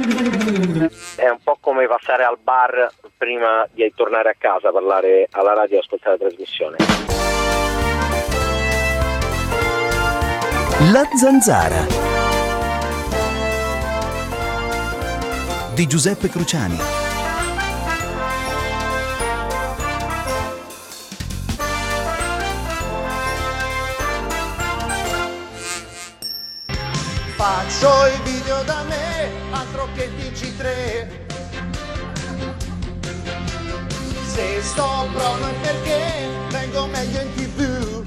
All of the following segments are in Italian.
È un po' come passare al bar prima di tornare a casa, parlare alla radio e ascoltare la trasmissione. La Zanzara di Giuseppe Cruciani. Faccio i video da me, altro che TG3. Se sto prono è perché vengo meglio in TV.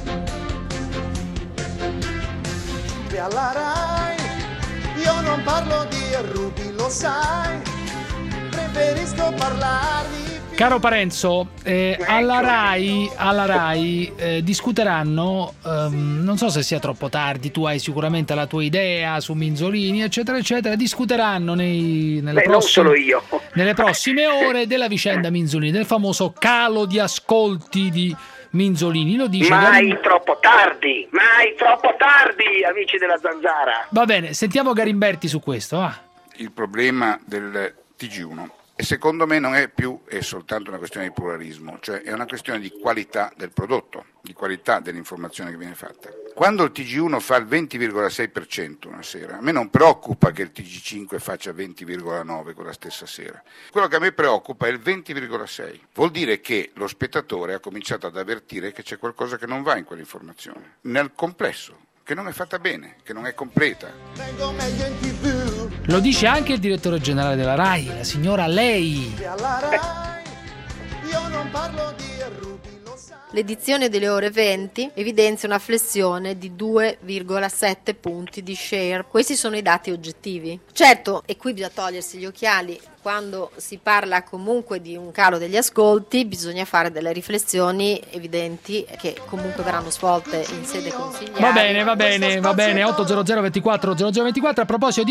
E alla Rai io non parlo di Ruby, lo sai, preferisco parlarvi. Caro Parenzo, alla Rai discuteranno, non so se sia troppo tardi, tu hai sicuramente la tua idea su Minzolini, eccetera, eccetera, discuteranno non solo io. nelle prossime ore della vicenda Minzolini, del famoso calo di ascolti di Minzolini. Lo dice troppo tardi, amici della Zanzara. Va bene, sentiamo Garimberti su questo, va. Il problema del TG1 e secondo me non è soltanto una questione di pluralismo, cioè è una questione di qualità del prodotto, di qualità dell'informazione che viene fatta. Quando il TG1 fa il 20,6% una sera, a me non preoccupa che il TG5 faccia 20,9% quella stessa sera. Quello che a me preoccupa è il 20,6%. Vuol dire che lo spettatore ha cominciato ad avvertire che c'è qualcosa che non va in quell'informazione, nel complesso, che non è fatta bene, che non è completa. Vengo meglio in TV. Lo dice anche il direttore generale della Rai, la signora Lei. E alla Rai io non parlo di Ruby, lo sai. L'edizione delle ore 20 evidenzia una flessione di 2,7 punti di share. Questi sono i dati oggettivi. Certo, e qui bisogna togliersi gli occhiali, quando si parla comunque di un calo degli ascolti bisogna fare delle riflessioni evidenti che comunque verranno svolte in sede consigliare. Va bene, 800 24 0024. A proposito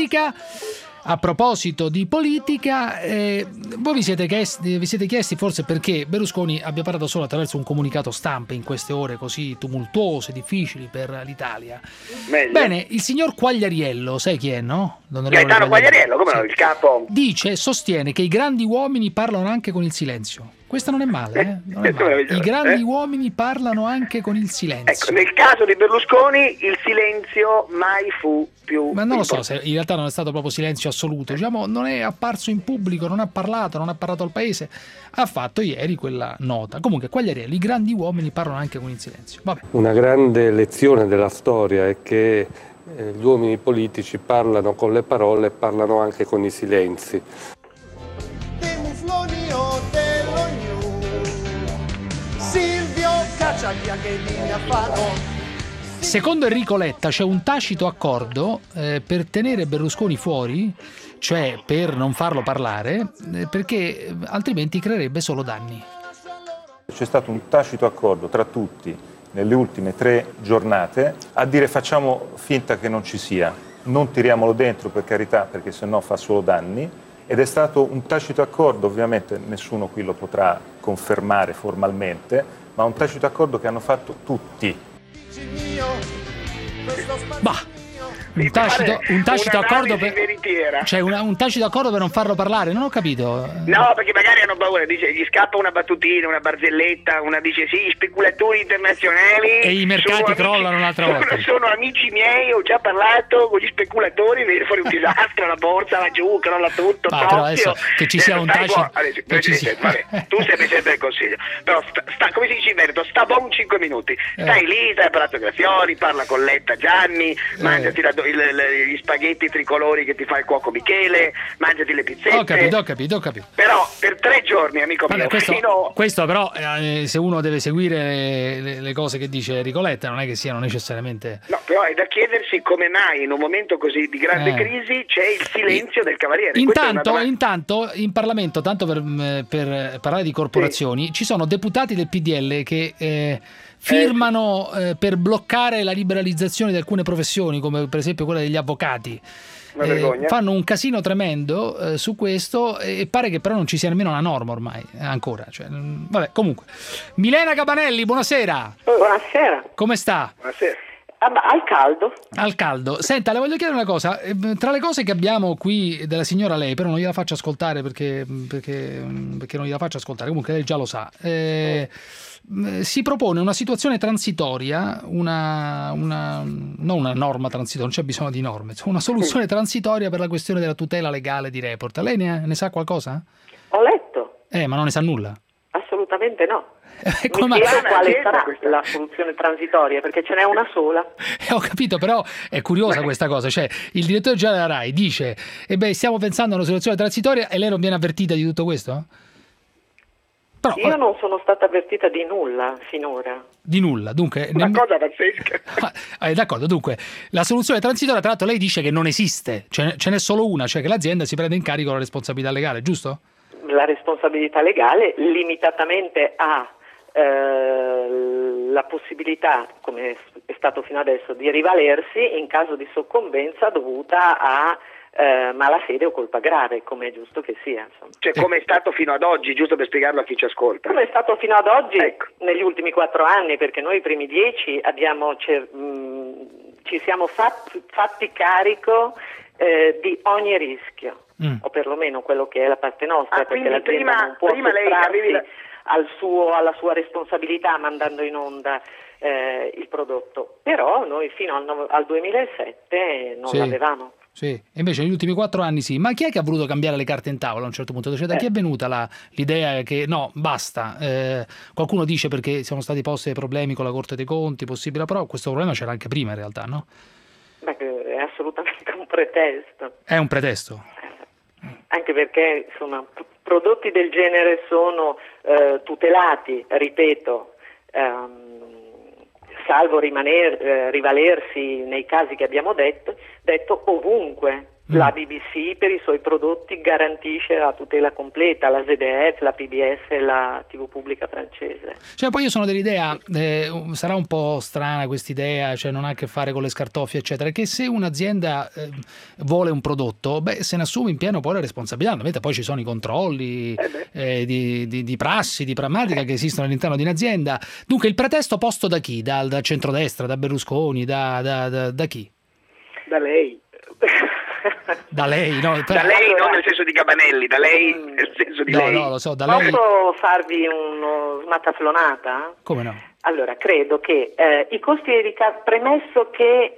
di politica, voi vi siete chiesti forse perché Berlusconi abbia parlato solo attraverso un comunicato stampa in queste ore così tumultuose, difficili per l'Italia. Meglio. Bene, il signor Quagliariello, sai chi è, no? Gaetano Quagliariello, come no, il capo. Sostiene che i grandi uomini parlano anche con il silenzio. Questa non è male, non è male. I grandi uomini parlano anche con il silenzio. Ecco, nel caso di Berlusconi il silenzio mai fu più. Ma non lo so se in realtà non è stato proprio silenzio assoluto, diciamo, non è apparso in pubblico, non ha parlato al paese, ha fatto ieri quella nota. Comunque Quagliariello, i grandi uomini parlano anche con il silenzio. Vabbè. Una grande lezione della storia è che gli uomini politici parlano con le parole e parlano anche con i silenzi. Dei mufloni o dello New Silvio Cacciaglia che linea fanno. Secondo Enrico Letta c'è un tacito accordo per tenere Berlusconi fuori, cioè per non farlo parlare, perché altrimenti creerebbe solo danni. C'è stato un tacito accordo tra tutti nelle ultime 3 giornate a dire facciamo finta che non ci sia, non tiriamolo dentro per carità perché sennò fa solo danni, ed è stato un tacito accordo, ovviamente nessuno qui lo potrà confermare formalmente, ma un tacito accordo che hanno fatto tutti. Bah, un tacito accordo per un tacito accordo per non farlo parlare, non ho capito. No, perché magari hanno paura, dice, gli scappa una battutina, una barzelletta, una dice sì, speculatori internazionali e i mercati crollano un'altra volta. Sono amici miei, ho già parlato con gli speculatori, viene fuori un disastro, la borsa va giù, crolla tutto. Però adesso che ci sia un tacito. Vabbè, tu sei Presidente del Consiglio, però come si dice in veneto, sta buon 5 minuti, stai lì, stai a Palazzo Grazioni, parla con Letta Gianni, mangiati gli spaghetti tricolori che ti fa il cuoco Michele, mangiati le pizzette. Ho capito. Però per 3 giorni, amico mio, questo però se uno deve seguire le cose che dice Enrico Letta non è che siano necessariamente. No, però è da chiedersi come mai in un momento così di grande crisi c'è il silenzio del Cavaliere. Intanto in Parlamento, tanto per parlare di corporazioni, ci sono deputati del PDL che firmano per bloccare la liberalizzazione di alcune professioni, come per esempio quella degli avvocati. Fanno un casino tremendo su questo e pare che però non ci sia nemmeno una norma ormai ancora, vabbè, comunque. Milena Gabanelli, buonasera. Buonasera. Come sta? Buonasera. Al caldo. Al caldo. Senta, le voglio chiedere una cosa. Tra le cose che abbiamo qui della signora lei, però non gliela faccio ascoltare perché non gliela faccio ascoltare, comunque lei già lo sa. Si propone una situazione transitoria, non una norma transitoria, non c'è bisogno di norme, una soluzione transitoria per la questione della tutela legale di Report. Lei ne sa qualcosa? Ho letto. Ma non ne sa nulla? Assolutamente no. Come Mi chiedo quale sarà la soluzione transitoria, perché ce n'è una sola. Ho capito, però è curiosa questa cosa, cioè il direttore generale della RAI dice stiamo pensando a una soluzione transitoria e lei non viene avvertita di tutto questo? Però, io non sono stata avvertita di nulla finora. Di nulla, dunque... Una cosa pazzesca. D'accordo, dunque, la soluzione transitoria, tra l'altro lei dice che non esiste, ce n'è solo una, cioè che l'azienda si prende in carico la responsabilità legale, giusto? La responsabilità legale limitatamente ha la possibilità, come è stato fino adesso, di rivalersi in caso di soccombenza dovuta a malafede o colpa grave, come è giusto che sia. Insomma. Cioè come è stato fino ad oggi, giusto per spiegarlo a chi ci ascolta. Come è stato fino ad oggi, ecco, negli ultimi 4 anni, perché noi i primi 10 abbiamo ci siamo fatti carico di ogni rischio, o perlomeno quello che è la parte nostra, perché l'azienda non può sottrarsi alla sua responsabilità mandando in onda il prodotto, però noi fino al 2007 non l'avevamo. Sì, invece negli ultimi 4 anni sì. Ma chi è che ha voluto cambiare le carte in tavola a un certo punto? Cioè, da chi è venuta l'idea che no, basta? Qualcuno dice perché siamo stati posti dei problemi con la Corte dei Conti, possibile, però questo problema c'era anche prima in realtà, no? Beh, è assolutamente un pretesto. È un pretesto. Anche perché, insomma, prodotti del genere sono tutelati, ripeto, salvo rivalersi nei casi che abbiamo detto ovunque. La BBC per i suoi prodotti garantisce la tutela completa, la ZDF, la PBS e la TV pubblica francese. Cioè, poi io sono dell'idea, sarà un po' strana quest'idea, cioè non ha a che fare con le scartoffie eccetera, che se un'azienda vuole un prodotto, se ne assume in pieno poi la responsabilità, ovviamente poi ci sono i controlli di prassi, di pragmatica che esistono all'interno di un'azienda. Dunque il pretesto posto da chi? Dal centrodestra, da Berlusconi, da chi? Da lei. Da lei, no? Da lei non nel senso di Gabanelli, da lei nel senso di lei. No, lo so, da lei. Posso farvi uno smataflonata? Come no? Allora, credo che i costi di ricavo, premesso che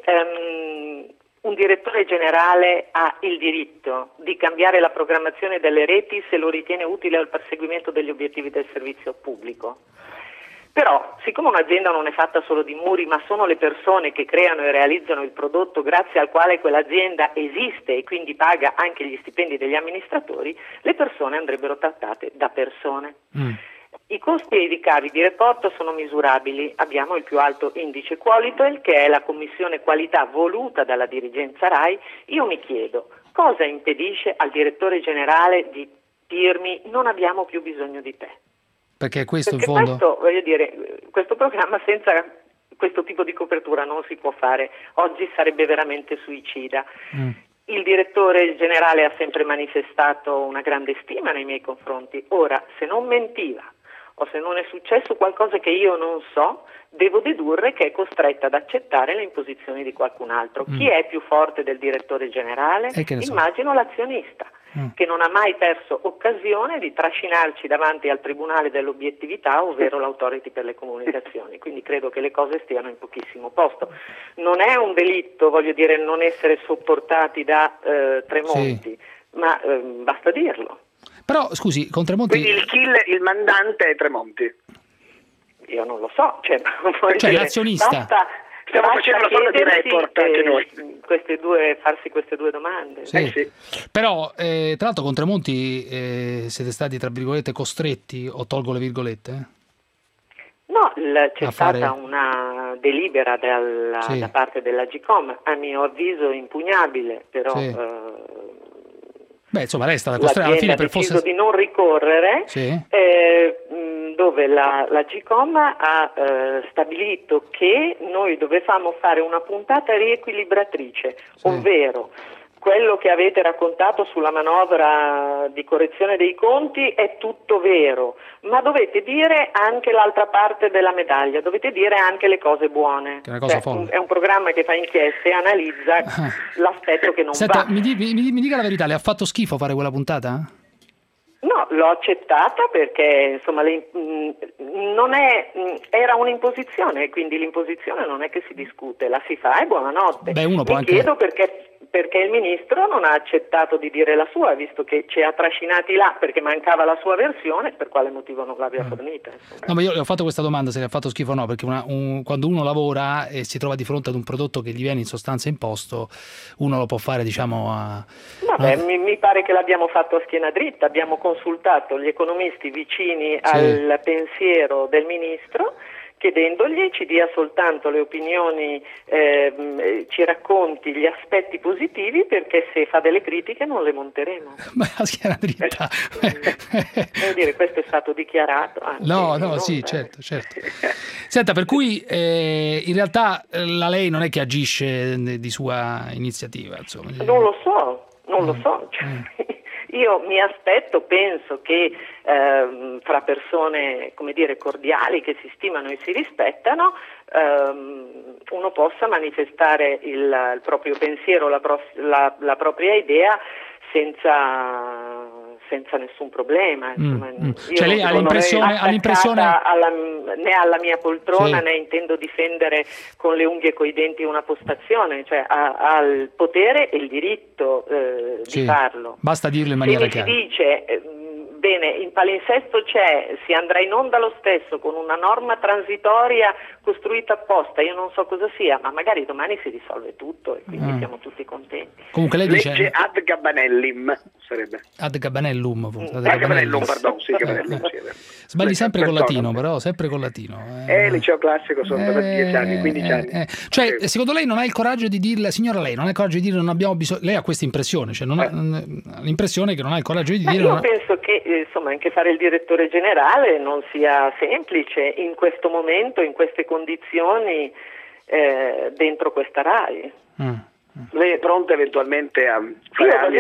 un direttore generale ha il diritto di cambiare la programmazione delle reti se lo ritiene utile al perseguimento degli obiettivi del servizio pubblico. Però, siccome un'azienda non è fatta solo di muri, ma sono le persone che creano e realizzano il prodotto grazie al quale quell'azienda esiste e quindi paga anche gli stipendi degli amministratori, le persone andrebbero trattate da persone. I costi e i ricavi di Report sono misurabili. Abbiamo il più alto indice Qualitel, che è la commissione qualità voluta dalla dirigenza RAI. Io mi chiedo, cosa impedisce al direttore generale di dirmi non abbiamo più bisogno di te? Perché questo Perché in fondo... questo, voglio dire, questo programma senza questo tipo di copertura non si può fare. Oggi sarebbe veramente suicida. Il direttore generale ha sempre manifestato una grande stima nei miei confronti. Ora, se non mentiva o se non è successo qualcosa che io non so, devo dedurre che è costretta ad accettare le imposizioni di qualcun altro. Chi è più forte del direttore generale? Immagino l'azionista, che non ha mai perso occasione di trascinarci davanti al tribunale dell'obiettività, ovvero l'Authority per le comunicazioni. Quindi credo che le cose stiano in pochissimo posto. Non è un delitto, voglio dire, non essere sopportati da Tremonti, ma basta dirlo. Però, scusi, con Tremonti... Quindi il mandante è Tremonti? Io non lo so. Cioè l'azionista... Stiamo facendo una sorta di report anche noi. Farsi queste due domande. Sì. Però, tra l'altro, con Tremonti siete stati, tra virgolette, costretti, o tolgo le virgolette? No, c'è stata una delibera da parte dell'Agcom, a mio avviso impugnabile, però... insomma, lei è stata costretta alla fine per forse... ha deciso di non ricorrere, dove l'Agcom ha stabilito che noi dovevamo fare una puntata riequilibratrice, ovvero quello che avete raccontato sulla manovra di correzione dei conti è tutto vero, ma dovete dire anche l'altra parte della medaglia, dovete dire anche le cose buone. Che è una cosa folle. È un programma che fa inchieste e analizza l'aspetto che non Senta, va. mi dica la verità, le ha fatto schifo fare quella puntata? No, l'ho accettata perché insomma era un'imposizione, quindi l'imposizione non è che si discute, la si fa e buonanotte. Beh, uno può Mi chiedo perché il ministro non ha accettato di dire la sua, visto che ci ha trascinati là perché mancava la sua versione, per quale motivo non l'abbia fornita. Insomma. No, ma io le ho fatto questa domanda se le ha fatto schifo o no, perché quando uno lavora e si trova di fronte ad un prodotto che gli viene in sostanza imposto, uno lo può fare, diciamo, Vabbè, mi pare che l'abbiamo fatto a schiena dritta, abbiamo consultato gli economisti vicini al pensiero del ministro, chiedendogli ci dia soltanto le opinioni, ci racconti gli aspetti positivi, perché se fa delle critiche non le monteremo. Ma a schiena dritta. Devo dire, questo è stato dichiarato. Certo. Senta, per cui in realtà la lei non è che agisce di sua iniziativa, insomma. Non lo so. Io mi penso che fra persone, come dire, cordiali, che si stimano e si rispettano, uno possa manifestare il proprio pensiero, la propria idea senza nessun problema. Insomma, cioè lei ha l'impressione né alla mia poltrona, né intendo difendere con le unghie e coi denti una postazione, cioè ha il potere e il diritto di farlo. Basta dirlo in maniera chiara. chiara. Si dice bene, in palinsesto si andrà in onda lo stesso con una norma transitoria costruita apposta, io non so cosa sia, ma magari domani si risolve tutto e quindi siamo tutti contenti. Comunque lei dice legge ad Gabanellim sarebbe. Ad Gabanellum, pardon, sì, Gabanellum. Sbagli sempre con latino, però, sempre con latino. Liceo classico sono per 10 anni, 15 anni. Cioè, secondo lei non ha il coraggio di dirle, signora, lei non ha il coraggio di dire non abbiamo bisogno, lei ha questa impressione, cioè non ha l'impressione che non ha il coraggio di dire. Io penso che insomma anche fare il direttore generale non sia semplice in questo momento, in queste condizioni, dentro questa RAI. Lei è pronta eventualmente a fare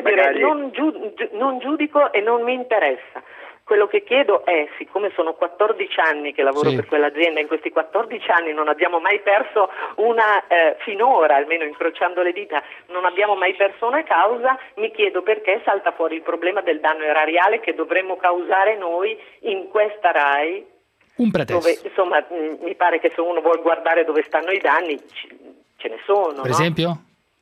non giudico e non mi interessa. Quello che chiedo è, siccome sono 14 anni che lavoro per quell'azienda, in questi 14 anni non abbiamo mai perso finora, almeno incrociando le dita, non abbiamo mai perso una causa, mi chiedo perché salta fuori il problema del danno erariale che dovremmo causare noi in questa RAI. Un pretesto. Dove, insomma, mi pare che se uno vuole guardare dove stanno i danni, ce ne sono. Per esempio?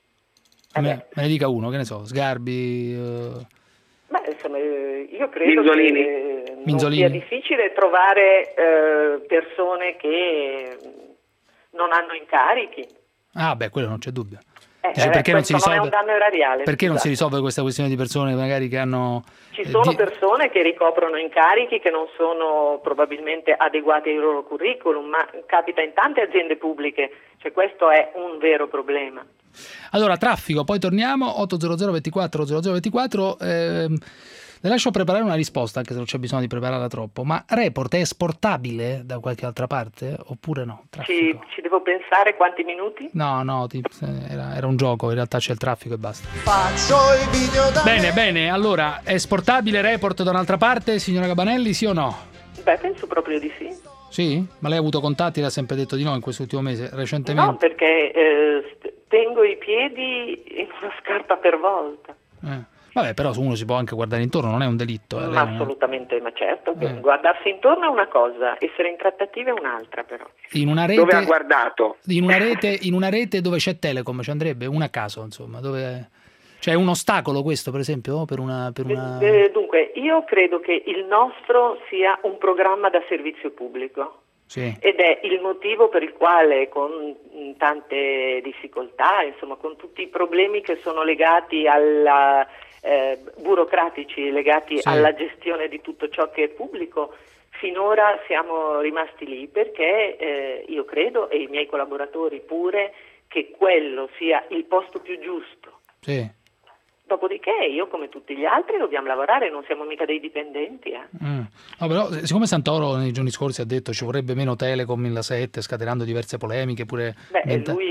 Me ne dica uno, che ne so, Sgarbi... Beh, insomma, io credo che non sia difficile trovare persone che non hanno incarichi. Ah, beh, quello non c'è dubbio. Perché non si risolve, non è un danno erariale. Perché non si risolve questa questione di persone magari che hanno... Ci sono persone che ricoprono incarichi che non sono probabilmente adeguati ai loro curriculum, ma capita in tante aziende pubbliche, cioè questo è un vero problema. Allora, traffico, poi torniamo, 800 24 0024, le lascio preparare una risposta, anche se non c'è bisogno di prepararla troppo, ma Report è esportabile da qualche altra parte oppure no? Ci devo pensare quanti minuti? No, era un gioco, in realtà c'è il traffico e basta. Faccio i video da Bene, allora, è esportabile Report da un'altra parte, signora Gabanelli, sì o no? Beh, penso proprio di sì. Sì? Ma lei ha avuto contatti e l'ha sempre detto di no in quest'ultimo mese, recentemente? No, perché tengo i piedi in una scarpa per volta. Vabbè, però uno si può anche guardare intorno, non è un delitto. Ma assolutamente, ma certo, guardarsi intorno è una cosa, essere in trattativa è un'altra però. In una rete, dove ha guardato? In una rete dove c'è Telecom, ci andrebbe? Una a caso, insomma, dove... Cioè è un ostacolo questo, per esempio, per una... Dunque, io credo che il nostro sia un programma da servizio pubblico. Sì. Ed è il motivo per il quale, con tante difficoltà, insomma, con tutti i problemi che sono legati alla burocratici, legati alla gestione di tutto ciò che è pubblico, finora siamo rimasti lì perché io credo, e i miei collaboratori pure, che quello sia il posto più giusto. Sì. Dopodiché io, come tutti gli altri, dobbiamo lavorare, non siamo mica dei dipendenti. No, però siccome Santoro nei giorni scorsi ha detto ci vorrebbe meno Telecom in la 7, scatenando diverse polemiche, pure... Lui, se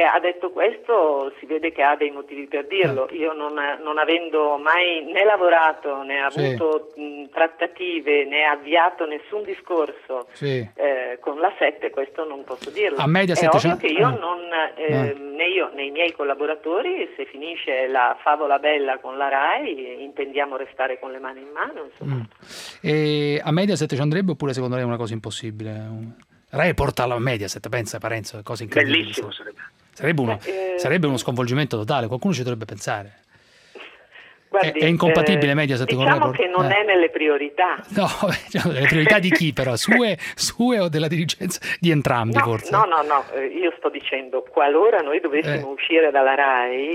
se ha detto questo si vede che ha dei motivi per dirlo. Io non avendo mai né lavorato né avuto trattative né avviato nessun discorso con la 7, questo non posso dirlo. A Mediaset è ovvio che io né io né i miei collaboratori, se finisce la favola bella con la RAI, intendiamo restare con le mani in mano, insomma. E a Mediaset ci andrebbe oppure secondo lei è una cosa impossibile? Report alla Mediaset, pensa Parenzo, cosa incredibile. Bellissimo sarebbe uno sconvolgimento totale, qualcuno ci dovrebbe pensare. Guardi, è incompatibile Mediaset con diciamo Report? Che non è nelle priorità. No, le priorità di chi però? Sue o della dirigenza? Di entrambi forse? No, io sto dicendo, qualora noi dovessimo uscire dalla RAI,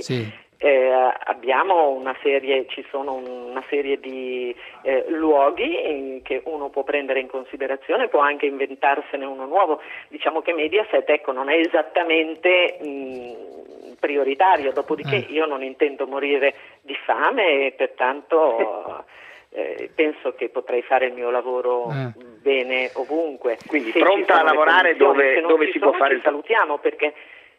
ci sono una serie di luoghi che uno può prendere in considerazione, può anche inventarsene uno nuovo. Diciamo che Mediaset, non è esattamente prioritario, dopodiché io non intendo morire di fame e pertanto penso che potrei fare il mio lavoro bene ovunque. Quindi pronta a lavorare dove si può fare il salutiamo, perché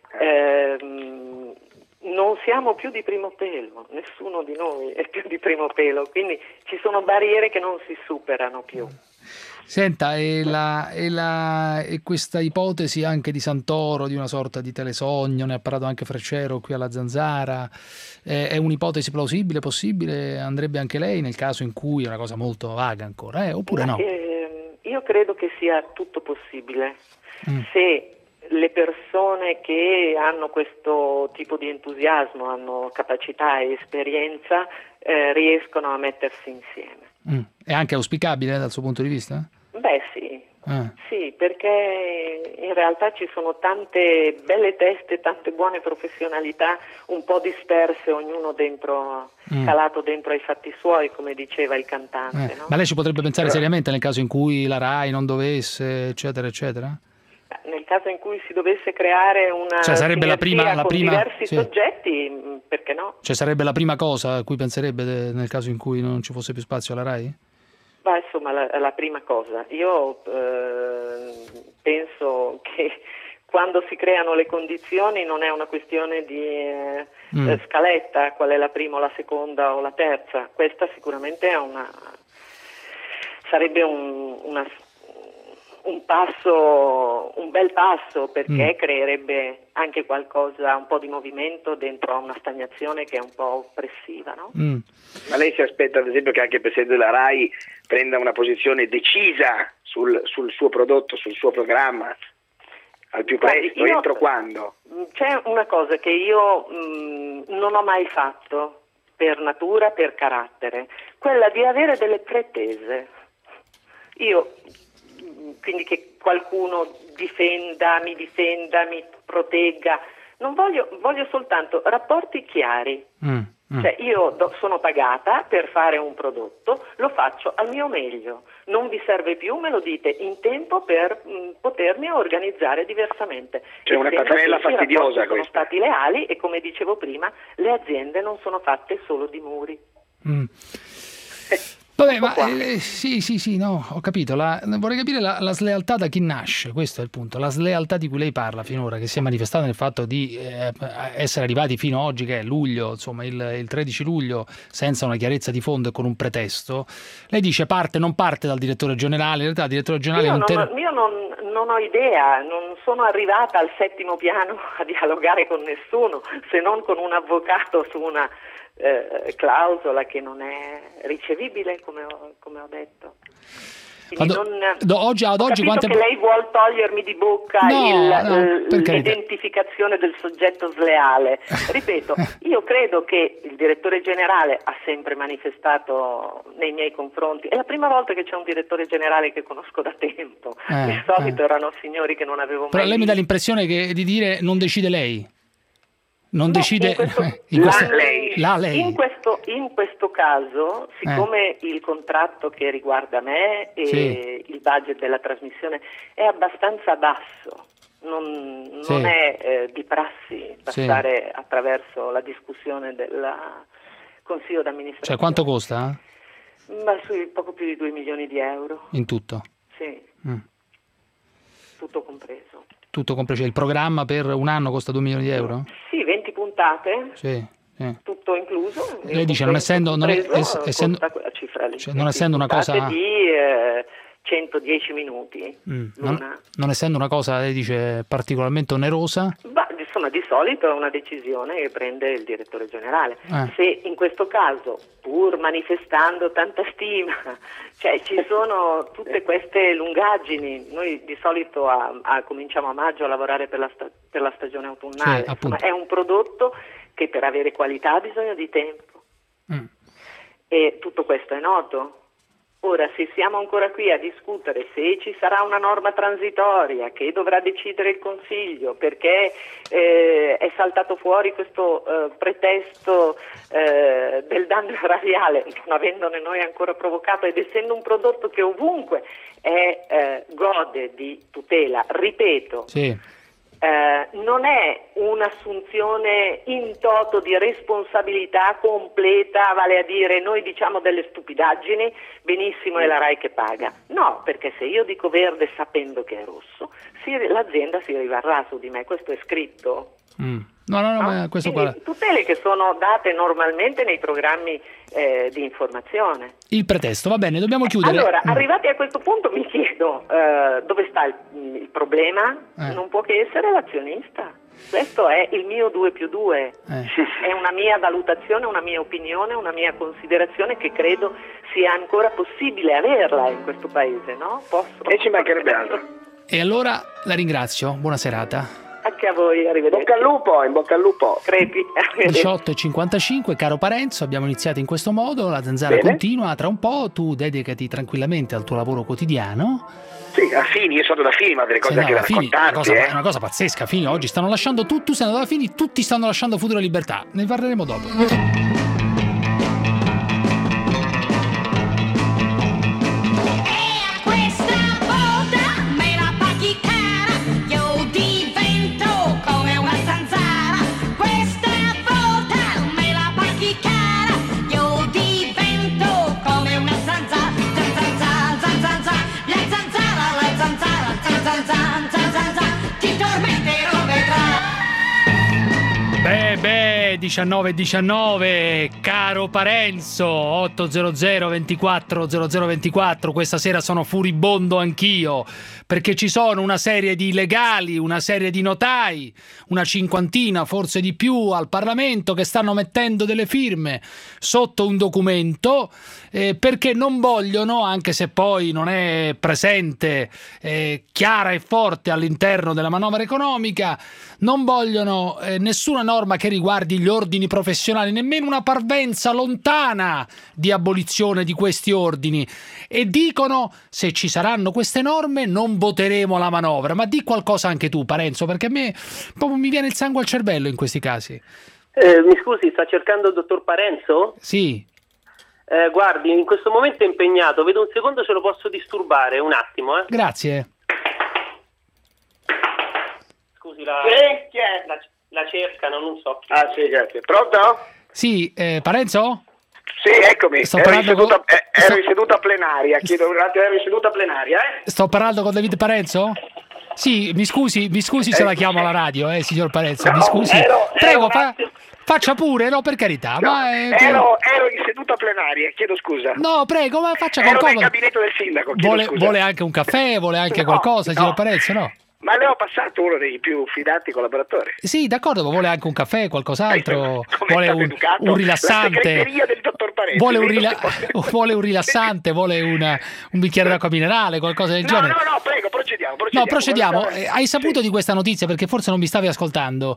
non siamo più di primo pelo, nessuno di noi è più di primo pelo, quindi ci sono barriere che non si superano più. Senta, e questa ipotesi anche di Santoro, di una sorta di telesogno, ne ha parlato anche Freccero qui alla Zanzara, è un'ipotesi plausibile, possibile? Andrebbe anche lei nel caso in cui è una cosa molto vaga ancora, oppure no? Io credo che sia tutto possibile. Se le persone che hanno questo tipo di entusiasmo, hanno capacità e esperienza, riescono a mettersi insieme. È anche auspicabile dal suo punto di vista? Beh sì, sì, perché in realtà ci sono tante belle teste, tante buone professionalità, un po' disperse, ognuno calato dentro ai fatti suoi, come diceva il cantante. No? Ma lei ci potrebbe pensare seriamente nel caso in cui la RAI non dovesse, eccetera, eccetera? Nel caso in cui si dovesse creare una sarebbe la prima diversi soggetti, perché no? Cioè sarebbe la prima cosa a cui penserebbe nel caso in cui non ci fosse più spazio alla RAI? Beh, insomma, la prima cosa. Io penso che quando si creano le condizioni non è una questione di scaletta, qual è la prima o la seconda o la terza. Questa sicuramente sarebbe un bel passo, perché creerebbe anche qualcosa, un po' di movimento dentro a una stagnazione che è un po' oppressiva, no? Ma lei si aspetta ad esempio che anche il Presidente della RAI prenda una posizione decisa sul suo prodotto, sul suo programma al più presto? Entro quando? C'è una cosa che io non ho mai fatto per natura, per carattere, quella di avere delle pretese. Quindi che qualcuno mi difenda, mi protegga. Non voglio soltanto rapporti chiari. Cioè io sono pagata per fare un prodotto, lo faccio al mio meglio. Non vi serve più, me lo dite in tempo per potermi organizzare diversamente. C'è una passerella fastidiosa questa. Sono stati leali e, come dicevo prima, le aziende non sono fatte solo di muri. Vabbè, ma sì, no, ho capito. Vorrei capire la slealtà da chi nasce, questo è il punto. La slealtà di cui lei parla finora, che si è manifestata nel fatto di essere arrivati fino a oggi, che è luglio, insomma il 13 luglio, senza una chiarezza di fondo e con un pretesto. Lei dice non parte dal direttore generale, in realtà il direttore generale io non ho idea, non sono arrivata al settimo piano a dialogare con nessuno, se non con un avvocato su una clausola che non è ricevibile, come ho detto. Oggi che lei vuol togliermi di bocca l'identificazione del soggetto sleale. Ripeto, io credo che il direttore generale ha sempre manifestato nei miei confronti. È la prima volta che c'è un direttore generale che conosco da tempo. Di solito erano signori che non avevo mai Però lei mi dà l'impressione di dire non decide lei. Non decide lei. In questo caso, siccome il contratto che riguarda me e il budget della trasmissione è abbastanza basso, non è di prassi passare attraverso la discussione del Consiglio d'amministrazione. Cioè quanto costa? Ma poco più di 2 milioni di euro. In tutto? Sì. Tutto compreso. tutto compreso. Il programma per un anno costa 2 milioni di euro? Sì, 20 puntate. Sì. Tutto incluso. Lei dice non essendo una cosa di 110 minuti non essendo una cosa, lei dice, particolarmente onerosa? Insomma, di solito è una decisione che prende il direttore generale. Se in questo caso, pur manifestando tanta stima, cioè ci sono tutte queste lungaggini, noi di solito cominciamo a maggio a lavorare per la stagione autunnale. Sì, insomma, è un prodotto che per avere qualità ha bisogno di tempo. E tutto questo è noto. Ora, se siamo ancora qui a discutere se ci sarà una norma transitoria che dovrà decidere il Consiglio, perché è saltato fuori questo pretesto del danno erariale, non avendone noi ancora provocato, ed essendo un prodotto che ovunque gode di tutela, ripeto, sì. Non è un'assunzione in toto di responsabilità completa, vale a dire noi diciamo delle stupidaggini, benissimo, è la RAI che paga. No, perché se io dico verde sapendo che è rosso, l'azienda si rivarrà su di me, questo è scritto. No, ma questo qua. Tutele che sono date normalmente nei programmi di informazione. Il pretesto, va bene, dobbiamo chiudere. Allora, arrivati a questo punto mi chiedo dove sta il problema? Non può che essere l'azionista. Questo è il mio 2+2, è una mia valutazione, una mia opinione, una mia considerazione che credo sia ancora possibile averla in questo paese, no? E ci mancherebbe altro. E allora la ringrazio, buona serata. Anche a voi, arrivederci. In bocca al lupo. Crepi. 18:55, caro Parenzo, abbiamo iniziato in questo modo, la Zanzara continua, tra un po' tu dedicati tranquillamente al tuo lavoro quotidiano. Sì, a Fini, io sono da Fini, ma delle cose anche da raccontarti. È una cosa pazzesca, Fini oggi stanno lasciando, tu sei andato da Fini, tutti stanno lasciando Futuro e Libertà, ne parleremo dopo. Beh, 19:19, caro Parenzo, 800 24 0024, questa sera sono furibondo anch'io, perché ci sono una serie di legali, una serie di notai, una cinquantina, forse di più, al Parlamento che stanno mettendo delle firme sotto un documento perché non vogliono, anche se poi non è presente chiara e forte all'interno della manovra economica, non vogliono nessuna norma che riguardi gli ordini professionali, nemmeno una parvenza lontana di abolizione di questi ordini, e dicono se ci saranno queste norme non voteremo la manovra. Ma di qualcosa anche tu, Parenzo, perché a me proprio mi viene il sangue al cervello in questi casi. Mi scusi, sta cercando il dottor Parenzo? Sì. Guardi, in questo momento è impegnato, vedo un secondo se lo posso disturbare, un attimo. Grazie. Scusi, la cercano, non so chi. Ah sì, grazie. Pronto? Sì, Parenzo? Sì, eccomi, ero in seduta plenaria, chiedo un attimo, ero in seduta plenaria, Sto parlando con David Parenzo? Sì, mi scusi se la chiamo alla radio, signor Parenzo, mi scusi. Prego, faccia pure, no, per carità. No, ma ero in seduta plenaria, chiedo scusa. No, prego, ma faccia ero qualcosa. Ero nel gabinetto del sindaco, chiedo scusa. Vuole anche un caffè, vuole anche qualcosa, signor Parenzo, no? Ma le ho passato uno dei più fidati collaboratori. Sì, d'accordo, ma vuole anche un caffè, qualcos'altro? Vuole un rilassante? Del dottor Parenzo. Vuole un rilassante? Vuole un bicchiere d'acqua minerale, qualcosa del genere? No, prego, procediamo. No, procediamo. Hai saputo di questa notizia, perché forse non mi stavi ascoltando?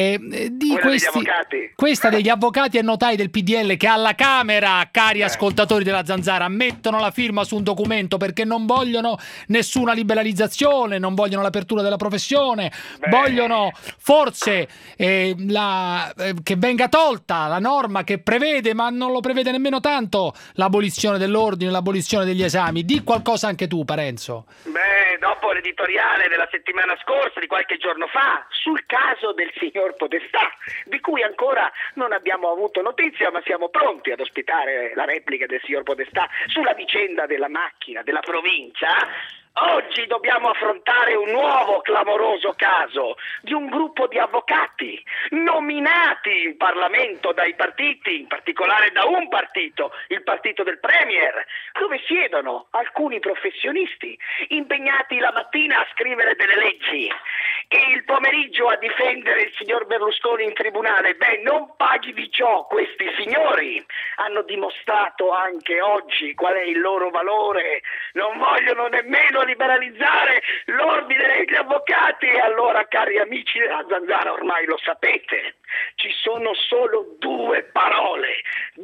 Questa degli avvocati e notai del PDL che alla Camera, cari ascoltatori della Zanzara, mettono la firma su un documento perché non vogliono nessuna liberalizzazione, non vogliono l'apertura della professione, vogliono forse che venga tolta la norma che prevede, ma non lo prevede nemmeno tanto, l'abolizione dell'ordine, l'abolizione degli esami. Di qualcosa anche tu, Parenzo. Dopo l'editoriale della settimana scorsa, di qualche giorno fa, sul caso del signor Podestà, di cui ancora non abbiamo avuto notizia, ma siamo pronti ad ospitare la replica del signor Podestà sulla vicenda della macchina della provincia, Oggi dobbiamo affrontare un nuovo clamoroso caso di un gruppo di avvocati nominati in Parlamento dai partiti, in particolare da un partito, il partito del Premier, dove siedono alcuni professionisti impegnati la mattina a scrivere delle leggi e il pomeriggio a difendere il signor Berlusconi in tribunale. Beh, non paghi di ciò questi signori. Hanno dimostrato anche oggi qual è il loro valore. Non vogliono nemmeno liberalizzare l'ordine degli avvocati. E allora, cari amici della Zanzara, ormai lo sapete, ci sono solo due parole,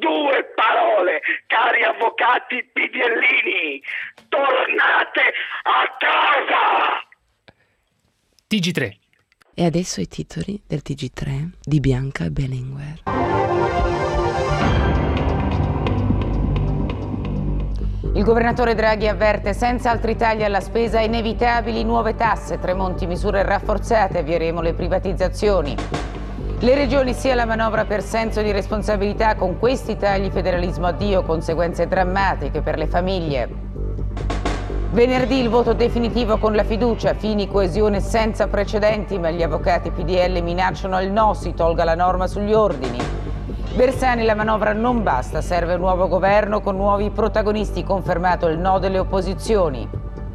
cari avvocati PDLini, tornate a casa! TG3. E adesso i titoli del TG3 di Bianca Bellingwer. Il governatore Draghi avverte: senza altri tagli alla spesa inevitabili nuove tasse. Tremonti: misure rafforzate, avvieremo le privatizzazioni. Le regioni sì alla manovra per senso di responsabilità, con questi tagli federalismo addio, conseguenze drammatiche per le famiglie. Venerdì il voto definitivo con la fiducia, Fini coesione senza precedenti, ma gli avvocati PDL minacciano il no, si tolga la norma sugli ordini. Bersani: la manovra non basta, serve un nuovo governo con nuovi protagonisti, confermato il no delle opposizioni.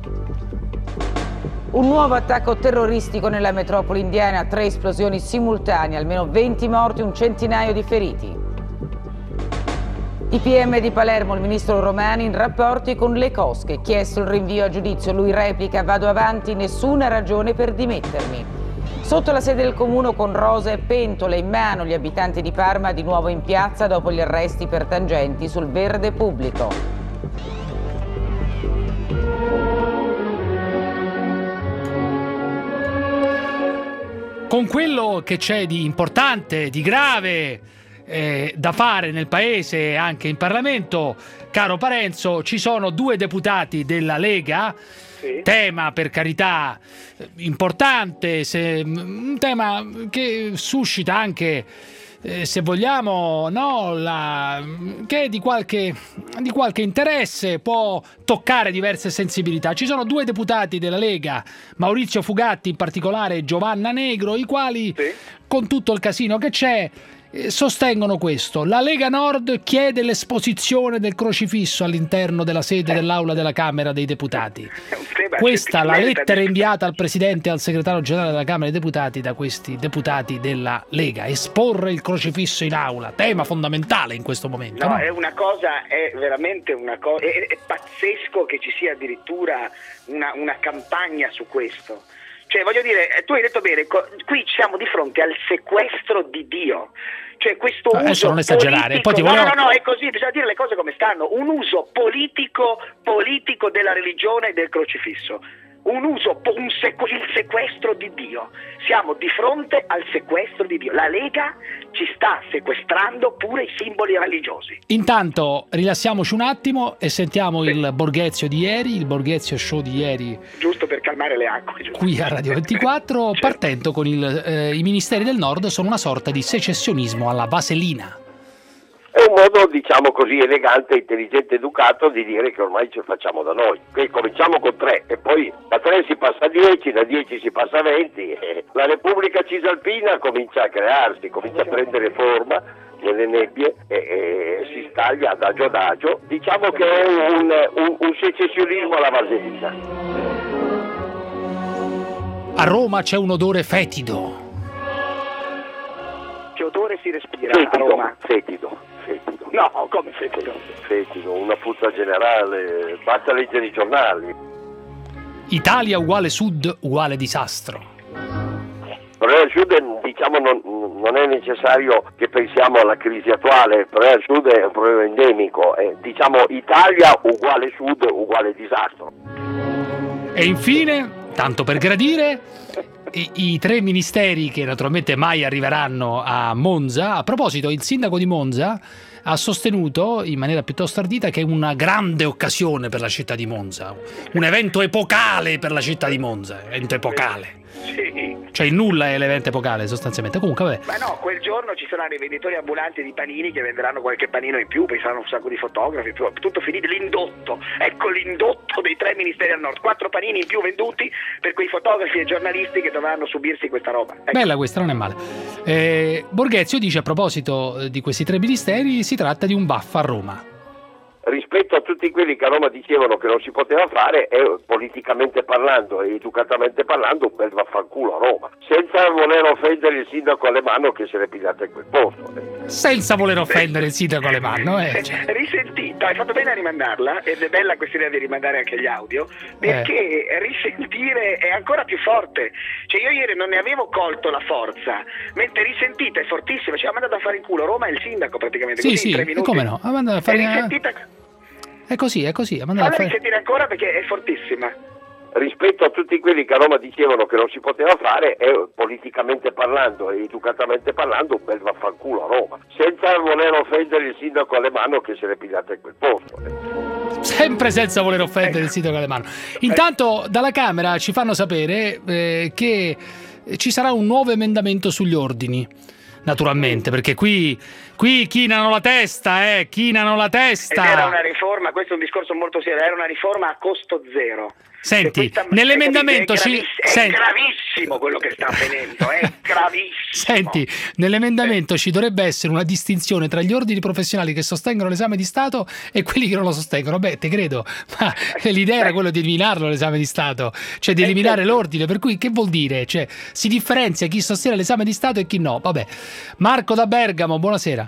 Un nuovo attacco terroristico nella metropoli indiana, 3 esplosioni simultanee, almeno 20 morti, un centinaio di feriti. I PM di Palermo, il ministro Romani in rapporti con le cosche, chiesto il rinvio a giudizio, lui replica: vado avanti, nessuna ragione per dimettermi. Sotto la sede del comune con rose e pentole in mano, gli abitanti di Parma di nuovo in piazza dopo gli arresti per tangenti sul verde pubblico. Con quello che c'è di importante, di grave da fare nel paese e anche in Parlamento, caro Parenzo, ci sono 2 deputati della Lega. Sì. Tema, per carità, importante, un tema che suscita anche, se vogliamo, no, che è di qualche interesse, può toccare diverse sensibilità. Ci sono 2 deputati della Lega, Maurizio Fugatti in particolare e Giovanna Negro, i quali, sì, con tutto il casino che c'è, sostengono questo: la Lega Nord chiede l'esposizione del crocifisso all'interno della sede dell'Aula della Camera dei Deputati. Questa la lettera inviata al Presidente e al Segretario Generale della Camera dei Deputati da questi deputati della Lega. Esporre il crocifisso in aula, tema fondamentale in questo momento. No, no? È veramente una cosa, è pazzesco che ci sia addirittura una campagna su questo. Cioè, voglio dire, tu hai detto bene, qui siamo di fronte al sequestro di Dio. Cioè, questo uso adesso non esagerare. Politico, no, è così, bisogna dire le cose come stanno. Un uso politico della religione e del crocifisso. Il sequestro di Dio. Siamo di fronte al sequestro di Dio. La Lega ci sta sequestrando pure i simboli religiosi. Intanto rilassiamoci un attimo e sentiamo il Borghezio di ieri, il Borghezio Show di ieri. Giusto per calmare le acque. Giusto. Qui a Radio 24, certo. Partendo con i ministeri del Nord sono una sorta di secessionismo alla vaselina. È un modo, diciamo così, elegante, intelligente, educato di dire che ormai ce lo facciamo da noi. Qui cominciamo con 3 e poi da 3 si passa a 10, da 10 si passa a 20 e la Repubblica Cisalpina comincia a crearsi, comincia a prendere forma nelle nebbie e si staglia adagio adagio. Diciamo che è un secessionismo alla vaselina. A Roma c'è un odore fetido. Che odore si respira a Roma? Fetido. No, come fetido? Fetido, una puzza generale, basta leggere i giornali. Italia uguale Sud uguale disastro. Il problema del Sud, diciamo, non è necessario che pensiamo alla crisi attuale, il problema del Sud è un problema endemico, diciamo Italia uguale Sud uguale disastro. E infine, tanto per gradire, i 3 ministeri che naturalmente mai arriveranno a Monza. A proposito, il sindaco di Monza ha sostenuto in maniera piuttosto ardita che è una grande occasione per la città di Monza, un evento epocale per la città di Monza, evento epocale. Sì. Cioè il nulla è l'evento epocale sostanzialmente. Comunque vabbè. Ma no, quel giorno ci saranno i venditori ambulanti di panini che venderanno qualche panino in più, poi saranno un sacco di fotografi, tutto finito. L'indotto, ecco l'indotto dei 3 ministeri al nord, 4 panini in più venduti per quei fotografi e giornalisti che dovranno subirsi questa roba. Ecco. Bella questa, non è male. Borghezio dice a proposito di questi 3 ministeri, si tratta di un baffa a Roma. Rispetto a tutti quelli che a Roma dicevano che non si poteva fare, è politicamente parlando e educatamente parlando un bel vaffanculo a Roma, senza voler offendere il sindaco Alemanno che se l'è pigliato in quel posto. Senza voler offendere il sindaco Alemanno, Risentito, hai fatto bene a rimandarla, ed è bella questa idea di rimandare anche gli audio, perché risentire è ancora più forte. Cioè io ieri non ne avevo colto la forza, mentre risentita è fortissima, cioè ha mandato a fare in culo Roma e il sindaco praticamente, così in 3 minuti. Come no? Ha mandato a fare... risentita... È così. Falla risentire ancora perché è fortissima. Rispetto a tutti quelli che a Roma dicevano che non si poteva fare, è politicamente parlando e educatamente parlando un bel vaffanculo a Roma, senza voler offendere il sindaco Alemanno che se l'è pigliato in quel posto. Sempre senza voler offendere il sindaco Alemanno. Intanto dalla Camera ci fanno sapere che ci sarà un nuovo emendamento sugli ordini. Naturalmente, perché qui chinano la testa, chinano la testa. Ed era una riforma, questo è un discorso molto serio, era una riforma a costo zero. Senti, nell'emendamento è gravissimo quello che sta avvenendo, è gravissimo. Senti, nell'emendamento ci dovrebbe essere una distinzione tra gli ordini professionali che sostengono l'esame di Stato e quelli che non lo sostengono. Beh, te credo, ma l'idea era quella di eliminarlo l'esame di Stato, cioè di eliminare l'ordine, per cui che vuol dire? Cioè, si differenzia chi sostiene l'esame di Stato e chi no. Vabbè. Marco da Bergamo, buonasera.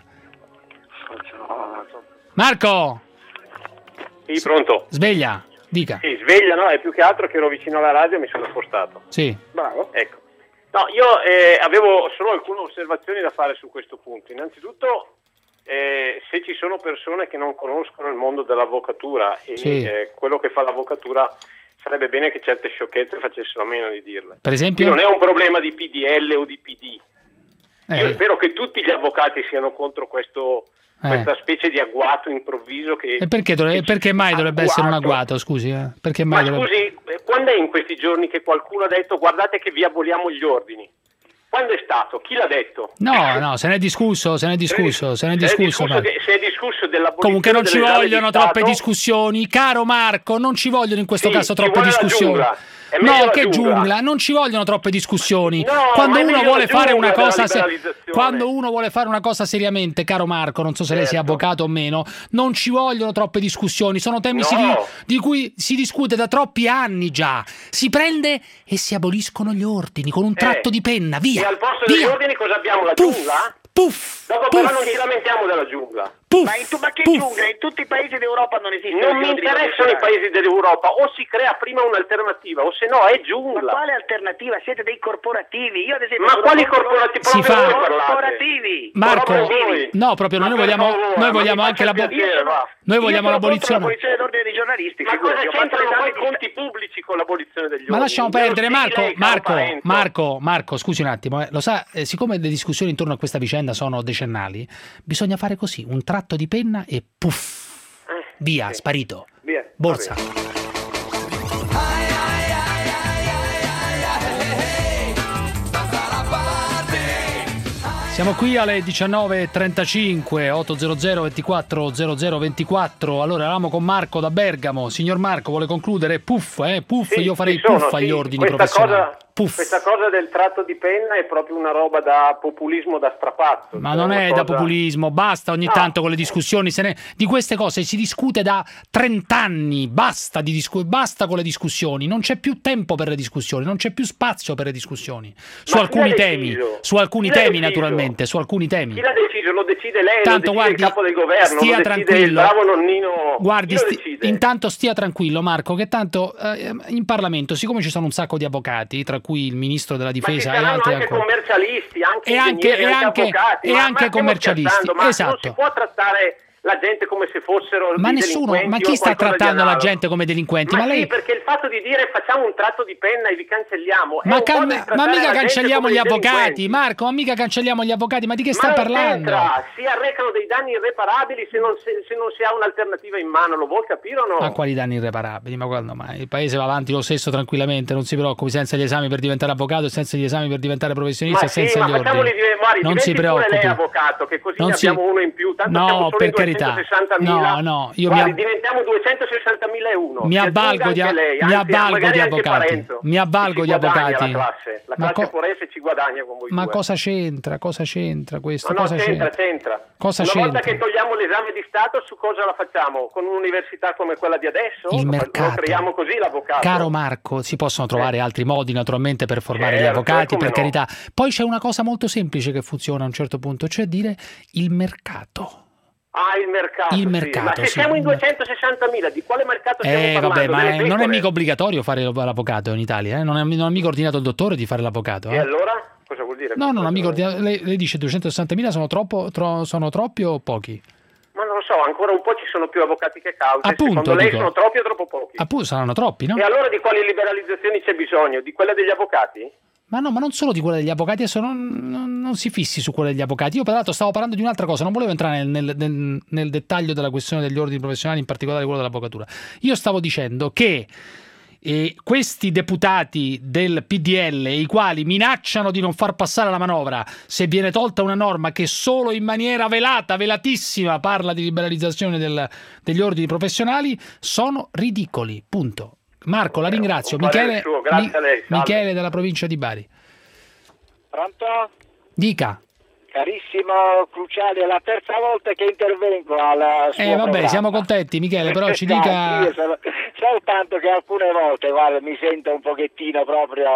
Marco! Sì, pronto. Sveglia. Dica. Sì, sveglia, no? È più che altro che ero vicino alla radio e mi sono spostato. Sì. Bravo. Ecco. No, io avevo solo alcune osservazioni da fare su questo punto. Innanzitutto, se ci sono persone che non conoscono il mondo dell'avvocatura e quello che fa l'avvocatura, sarebbe bene che certe sciocchezze facessero a meno di dirle. Per esempio? Qui non è un problema di PDL o di PD. Io spero che tutti gli avvocati siano contro questa specie di agguato improvviso che... E perché mai dovrebbe essere un agguato, scusi? Perché mai scusi, quando è in questi giorni che qualcuno ha detto guardate che vi aboliamo gli ordini? Quando è stato? Chi l'ha detto? No, se ne è discusso. Se è discusso dell'abolizione. Comunque non ci vogliono troppe discussioni, caro Marco, non ci vogliono in questo caso troppe discussioni. No, che giungla, non ci vogliono troppe discussioni. Quando uno vuole fare una cosa seriamente, caro Marco, non so se lei sia avvocato o meno, non ci vogliono troppe discussioni, sono temi di cui si discute da troppi anni già. Si prende e si aboliscono gli ordini con un tratto di penna, via. E al posto degli ordini cosa abbiamo? La giungla? Dopo però non ci lamentiamo della giungla. Ma che giungla? In tutti i paesi d'Europa non esiste. Non mi interessano i paesi dell'Europa, o si crea prima un'alternativa o se no è giungla. Ma quale alternativa? Siete dei corporativi. Io ad esempio ma quali corporativi? Si fa corporativi. Marco, no, proprio noi vogliamo anche noi vogliamo l'abolizione. L'abolizione dell'ordine dei giornalisti. Ma cosa c'entrano poi i conti pubblici con l'abolizione degli ordini? Ma lasciamo perdere, Marco, scusi un attimo, lo sa, siccome le discussioni intorno a questa vicenda sono decennali, bisogna fare così, un tratto di penna e puff, via, sparito. Via. Borsa. Siamo qui alle 19.35, 800 24 0024. Allora eravamo con Marco da Bergamo. Signor Marco, vuole concludere? Puff, sì, io farei puff agli ordini professionali. Questa cosa del tratto di penna è proprio una roba da populismo da strapazzo. Ma non è da populismo, basta ogni tanto con le discussioni, di queste cose si discute da 30 anni, basta con le discussioni, non c'è più tempo per le discussioni, non c'è più spazio per le discussioni, su alcuni temi naturalmente, su alcuni temi. Chi l'ha deciso? Lo decide lei, tanto, lo decide il capo del governo, stia lo tranquillo. Il bravo nonnino. Guardi, intanto stia tranquillo Marco, che tanto in Parlamento, siccome ci sono un sacco di avvocati, tra cui il ministro della difesa e altri ancora, commercialisti, anche avvocati, commercialisti, esatto. Non si può trattare la gente come se fossero Ma nessuno, ma chi sta trattando la gente come delinquenti? Ma lei... sì, perché il fatto di dire facciamo un tratto di penna e vi cancelliamo ma mica cancelliamo gli avvocati, Marco, ma mica cancelliamo gli avvocati, ma di che stai parlando? Si arrecano dei danni irreparabili se non si ha un'alternativa in mano, lo vuol capire o no? Ma quali danni irreparabili? Ma quando mai? Il paese va avanti lo stesso tranquillamente, non si preoccupi, senza gli esami per diventare avvocato, senza gli esami per diventare professionista, senza gli ordini. Non si preoccupi. Lei avvocato, che così ne abbiamo uno in più, tanto siamo solo per carità. 260.000. Diventiamo 260.001. Mi avvalgo di avvocati. Mi avvalgo di avvocati. La classe forense ci guadagna con voi. Ma cosa c'entra? Cosa c'entra questo? No, c'entra. Cosa Una volta che togliamo l'esame di Stato, su cosa la facciamo? Con un'università come quella di adesso? Il mercato. Lo creiamo così l'avvocato. Caro Marco, si possono trovare altri modi naturalmente per formare gli avvocati, per carità. Poi c'è una cosa molto semplice che funziona a un certo punto, cioè dire il mercato. Ah, il mercato. Il mercato, ma se siamo in 260.000, di quale mercato stiamo parlando? Vabbè, ma non è mica obbligatorio fare l'avvocato in Italia, non ha mica ordinato il dottore di fare l'avvocato. E allora? Cosa vuol dire? No, non ha mica ordinato. Lei dice 260.000 sono troppi o pochi? Ma non lo so, ancora un po' ci sono più avvocati che cause. Appunto, secondo lei sono troppi o troppo pochi? Appunto, saranno troppi, no? E allora di quali liberalizzazioni c'è bisogno? Di quella degli avvocati? Ma no, ma non solo di quella degli avvocati, adesso non si fissi su quella degli avvocati. Io peraltro stavo parlando di un'altra cosa, non volevo entrare nel dettaglio della questione degli ordini professionali, in particolare quello dell'avvocatura. Io stavo dicendo che questi deputati del PDL, i quali minacciano di non far passare la manovra se viene tolta una norma che solo in maniera velatissima parla di liberalizzazione degli ordini professionali, sono ridicoli, punto. Marco, la ringrazio. Michele dalla provincia di Bari. Pronto? Dica. Carissimo Cruciani, è la terza volta che intervengo al suo vabbè, programma. Siamo contenti, Michele, però ci dica... soltanto che alcune volte, guarda, mi sento un pochettino proprio...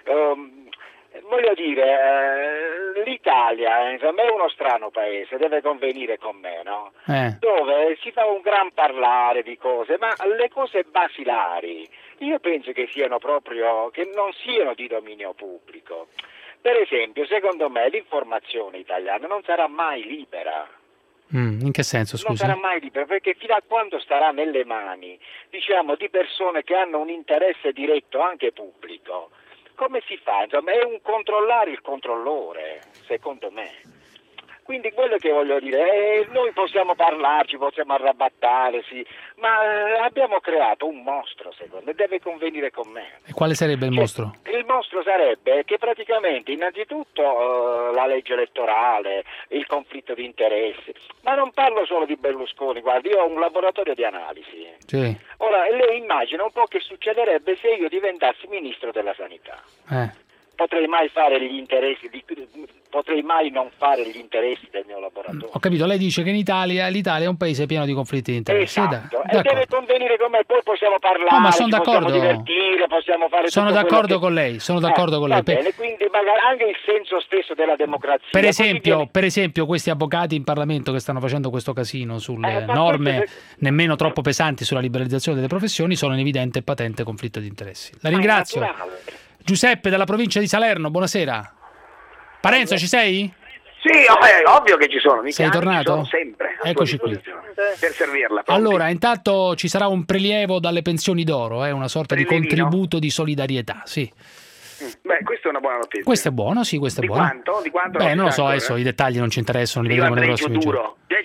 voglio dire, l'Italia, insomma, è uno strano paese, deve convenire con me, no? Dove si fa un gran parlare di cose, ma le cose basilari, io penso che siano proprio, che non siano di dominio pubblico. Per esempio, secondo me l'informazione italiana non sarà mai libera. In che senso, scusi? Non sarà mai libera, perché fino a quando starà nelle mani, diciamo, di persone che hanno un interesse diretto anche pubblico, come si fa? Insomma, è un controllare il controllore, secondo me. Quindi quello che voglio dire è noi possiamo parlarci, possiamo arrabattare, sì, ma abbiamo creato un mostro, secondo me, deve convenire con me. E quale sarebbe il mostro? Il mostro sarebbe che praticamente innanzitutto la legge elettorale, il conflitto di interessi, ma non parlo solo di Berlusconi, guardi, io ho un laboratorio di analisi. Sì. Ora, lei immagina un po' che succederebbe se io diventassi ministro della sanità. Potrei mai fare gli interessi, potrei mai non fare gli interessi del mio laboratorio. Ho capito, lei dice che in Italia l'Italia è un paese pieno di conflitti di interessi. Esatto, e deve convenire con me, poi possiamo parlare, ma sono d'accordo. Possiamo divertire, possiamo fare sono tutto d'accordo che... con lei, sono d'accordo con lei. Bene, quindi magari anche il senso stesso della democrazia. Per esempio questi avvocati in Parlamento che stanno facendo questo casino sulle norme nemmeno troppo pesanti sulla liberalizzazione delle professioni sono in evidente e patente conflitto di interessi. La ringrazio. Giuseppe dalla provincia di Salerno, buonasera. Parenzo, ci sei? Sì, è ovvio che ci sono. Sei tornato? Sono sempre Eccoci qui. Per servirla. Pronti? Allora, intanto ci sarà un prelievo dalle pensioni d'oro, una sorta di contributo di solidarietà, sì. Beh, questa è una buona notizia. Questo è buono, sì, questo è buono. Di quanto? Beh, non lo so, adesso i dettagli non ci interessano, li vedremo nei prossimi giorni.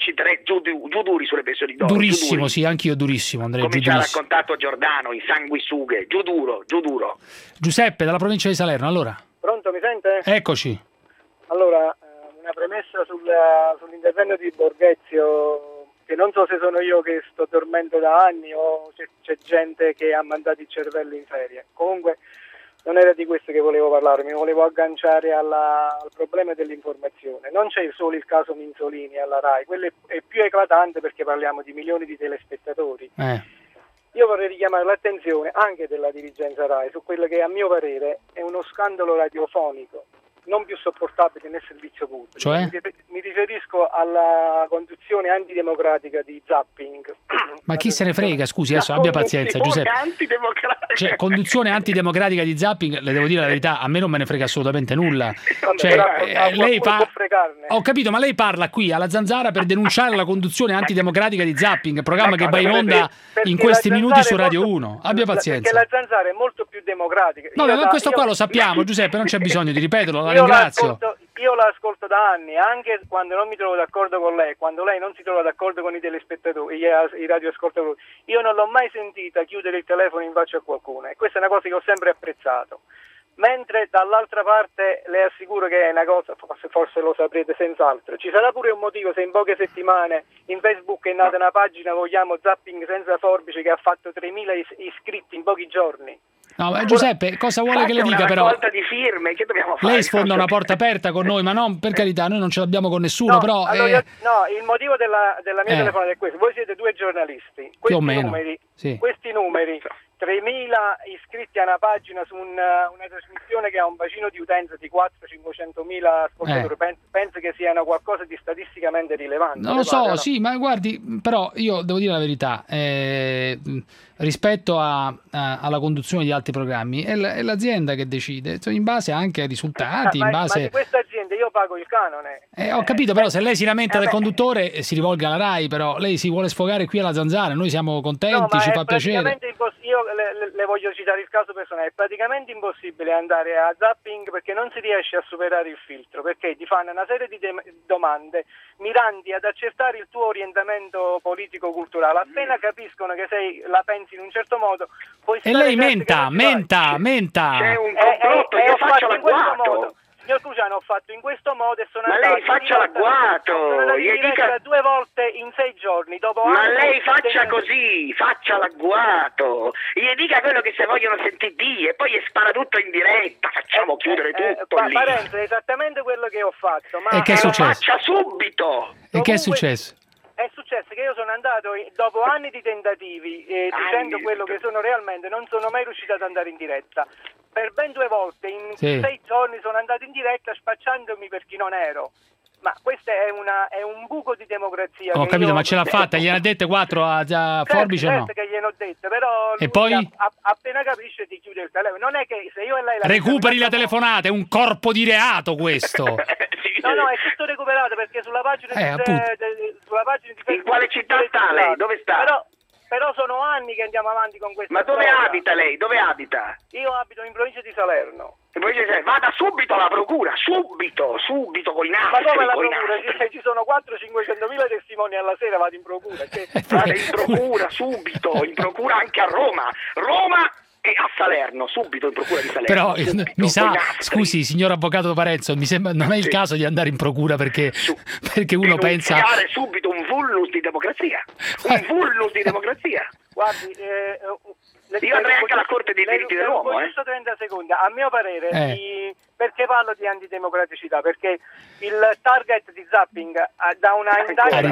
Giù duri sulle pensioni d'oro. Durissimo, sì, anch'io durissimo, andrei come giù ci ha durissimo. raccontato Giordano, in sanguisughe, giù duro. Giuseppe, dalla provincia di Salerno, allora. Pronto, mi sente? Eccoci. Allora, una premessa sull'intervento di Borghezio, che non so se sono io che sto dormendo da anni o c'è gente che ha mandato il cervello in ferie. Comunque non era di questo che volevo parlare, mi volevo agganciare al problema dell'informazione. Non c'è solo il caso Minzolini alla RAI, quello è più eclatante perché parliamo di milioni di telespettatori. Io vorrei richiamare l'attenzione anche della dirigenza RAI su quello che a mio parere è uno scandalo radiofonico. non più sopportabili nel servizio pubblico. Cioè? Mi riferisco alla conduzione antidemocratica di Zapping. Ma chi se ne frega, scusi, adesso abbia pazienza, Giuseppe. Cioè, conduzione antidemocratica di Zapping, le devo dire la verità, a me non me ne frega assolutamente nulla. Cioè, lei ho capito, ma lei parla qui alla Zanzara per denunciare la conduzione antidemocratica di Zapping, programma che va in onda in questi minuti su Radio 1. Abbia pazienza. Perché la Zanzara è molto più democratica. Vabbè, ma questo qua lo sappiamo, Giuseppe, non c'è bisogno di ripeterlo, la ringrazio. Io la ascolto da anni, anche quando non mi trovo d'accordo con lei, quando lei non si trova d'accordo con i telespettatori, i radioascoltatori. Io non l'ho mai sentita chiudere il telefono in faccia a qualcuno, e questa è una cosa che ho sempre apprezzato. Mentre dall'altra parte le assicuro che è una cosa, forse lo saprete senz'altro, ci sarà pure un motivo se in poche settimane in Facebook è nata una pagina, vogliamo, Zapping senza forbice, che ha fatto 3.000 iscritti in pochi giorni. No, ma Giuseppe, cosa vuole che le dica però? Una raccolta di firme, che dobbiamo fare? Lei sfonda una porta aperta con noi, ma non, per carità, noi non ce l'abbiamo con nessuno, no, però... allora il motivo della mia telefonata è questo: voi siete due giornalisti, più o meno, sì. Questi numeri, 3.000 iscritti a una pagina su una trasmissione che ha un bacino di utenza di 400-500.000 ascoltatori, penso che siano qualcosa di statisticamente rilevante. Non lo so, no? Sì, ma guardi, però io devo dire la verità, rispetto alla conduzione di altri programmi è l'azienda che decide, in base anche ai risultati, in base... Ma di questa azienda io pago il canone. Ho capito, però se lei si lamenta del conduttore si rivolga alla RAI, però lei si vuole sfogare qui alla Zanzara, noi siamo contenti, ci fa piacere. Io le voglio citare il caso personale: è praticamente impossibile andare a Zapping perché non si riesce a superare il filtro, perché ti fanno una serie di domande miranti ad accertare il tuo orientamento politico-culturale. Appena capiscono che la pensi in un certo modo, poi e lei menta. C'è un complotto, io faccio l'agguato. Signor Cruciano, ho fatto in questo modo e sono ma andato... Ma lei faccia l'agguato! Gli dica 2 volte in 6 giorni, dopo... Ma lei faccia così, faccia l'agguato! Gli dica quello che se vogliono sentir dire, e poi gli spara tutto in diretta, facciamo chiudere tutto lì. Parenzo, è esattamente quello che ho fatto. Ma e che è successo? Faccia subito! E che è successo? È successo che io sono andato, dopo anni di tentativi, dicendo quello che sono realmente, non sono mai riuscito ad andare in diretta. Per ben 2 volte, in 6 giorni sono andato in diretta spacciandomi per chi non ero. Ma questo è un buco di democrazia. Ho capito, ma ce l'ha fatta? Gliene ha dette 4 a Forbice o no? Certo che gliene ho dette, però e poi? Appena capisce ti chiude il telefono. Non è che se io e lei... Recuperi la telefonata, è un corpo di reato questo. No, è tutto recuperato perché sulla pagina sulla pagina di Facebook... In quale città sta lei? Dove sta? Però sono anni che andiamo avanti con questa Ma dove storia. abita lei? Dove abita? Io abito in provincia di Salerno. Vada subito alla procura, subito con i nastri. Ma come la procura? Ci sono 400-500.000 testimoni alla sera, vado in procura. Vada in procura subito, in procura anche a Roma e a Salerno, subito in procura di Salerno. Però subito, mi sa, scusi signor avvocato Parenzo, mi sembra non è il caso di andare in procura perché uno pensa... Denunziare subito un vulnus di democrazia, Guardi, io andrei anche alla Corte dei diritti dell'uomo. Giusto 30 secondi. A mio parere, perché parlo di antidemocraticità? Perché il target di Zapping da una indagine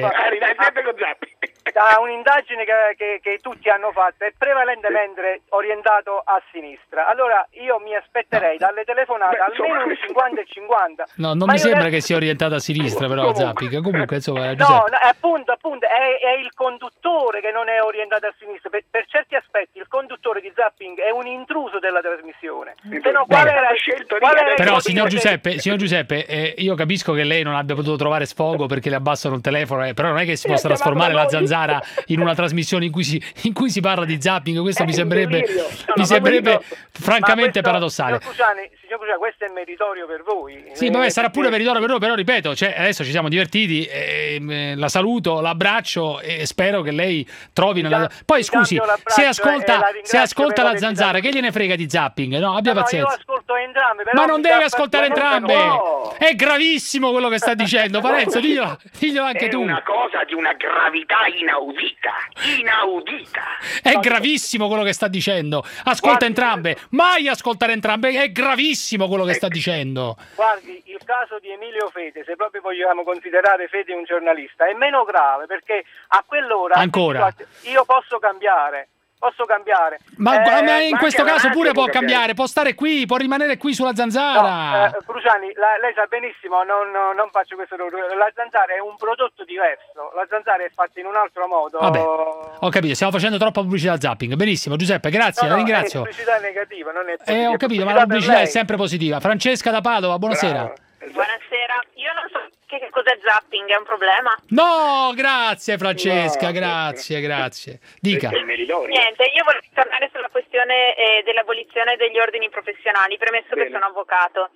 da un'indagine che tutti hanno fatto è prevalentemente orientato a sinistra. Allora io mi aspetterei dalle telefonate almeno un 50 e 50. No, non mi sembra che sia orientata a sinistra però Zapping. Comunque insomma, no, appunto è il conduttore che non è orientato a sinistra. Per certi aspetti il conduttore di Zapping è un intruso della trasmissione. Se no, qual era però signor Giuseppe, io capisco che lei non abbia potuto trovare sfogo perché le abbassano il telefono, però non è che si possa trasformare la Zanzara in una trasmissione in cui si parla di Zapping. Questo mi sembrerebbe francamente paradossale. Signor Cruciani, questo è meritorio per voi. Sì, vabbè, sarà pure meritorio per noi, però ripeto, adesso ci siamo divertiti, la saluto, l'abbraccio e spero che lei trovi Poi scusi, se ascolta la Zanzara, che gliene frega di Zapping? No, abbia pazienza. Io ascolto entrambe, ma non deve ascoltare entrambe. No. È gravissimo quello che sta dicendo, Parenzo, diglielo anche tu. È una cosa di una gravità inaudita. È gravissimo quello che sta dicendo. Ascolta entrambe, mai ascoltare entrambe, è gravissimo quello che sta dicendo. Guardi, il caso di Emilio Fede, se proprio vogliamo considerare Fede un giornalista, è meno grave perché a quell'ora ancora io posso cambiare. posso cambiare. Ma in questo caso pure può cambiare, cambiare, può stare qui, può rimanere qui sulla Zanzara. No, Cruciani, lei sa benissimo, non faccio questo. La Zanzara è un prodotto diverso, la Zanzara è fatta in un altro modo. Vabbè, ho capito, stiamo facendo troppa pubblicità zapping. Benissimo, Giuseppe, grazie, la ringrazio. È pubblicità negativa, non è positiva. Ho capito, ma la pubblicità è sempre positiva. Francesca da Padova, buonasera. Bravo. Buonasera, io non so che cos'è zapping, è un problema? No, grazie Francesca, grazie. Dica. Niente, io volevo tornare sulla questione dell'abolizione degli ordini professionali, premesso che sono avvocato.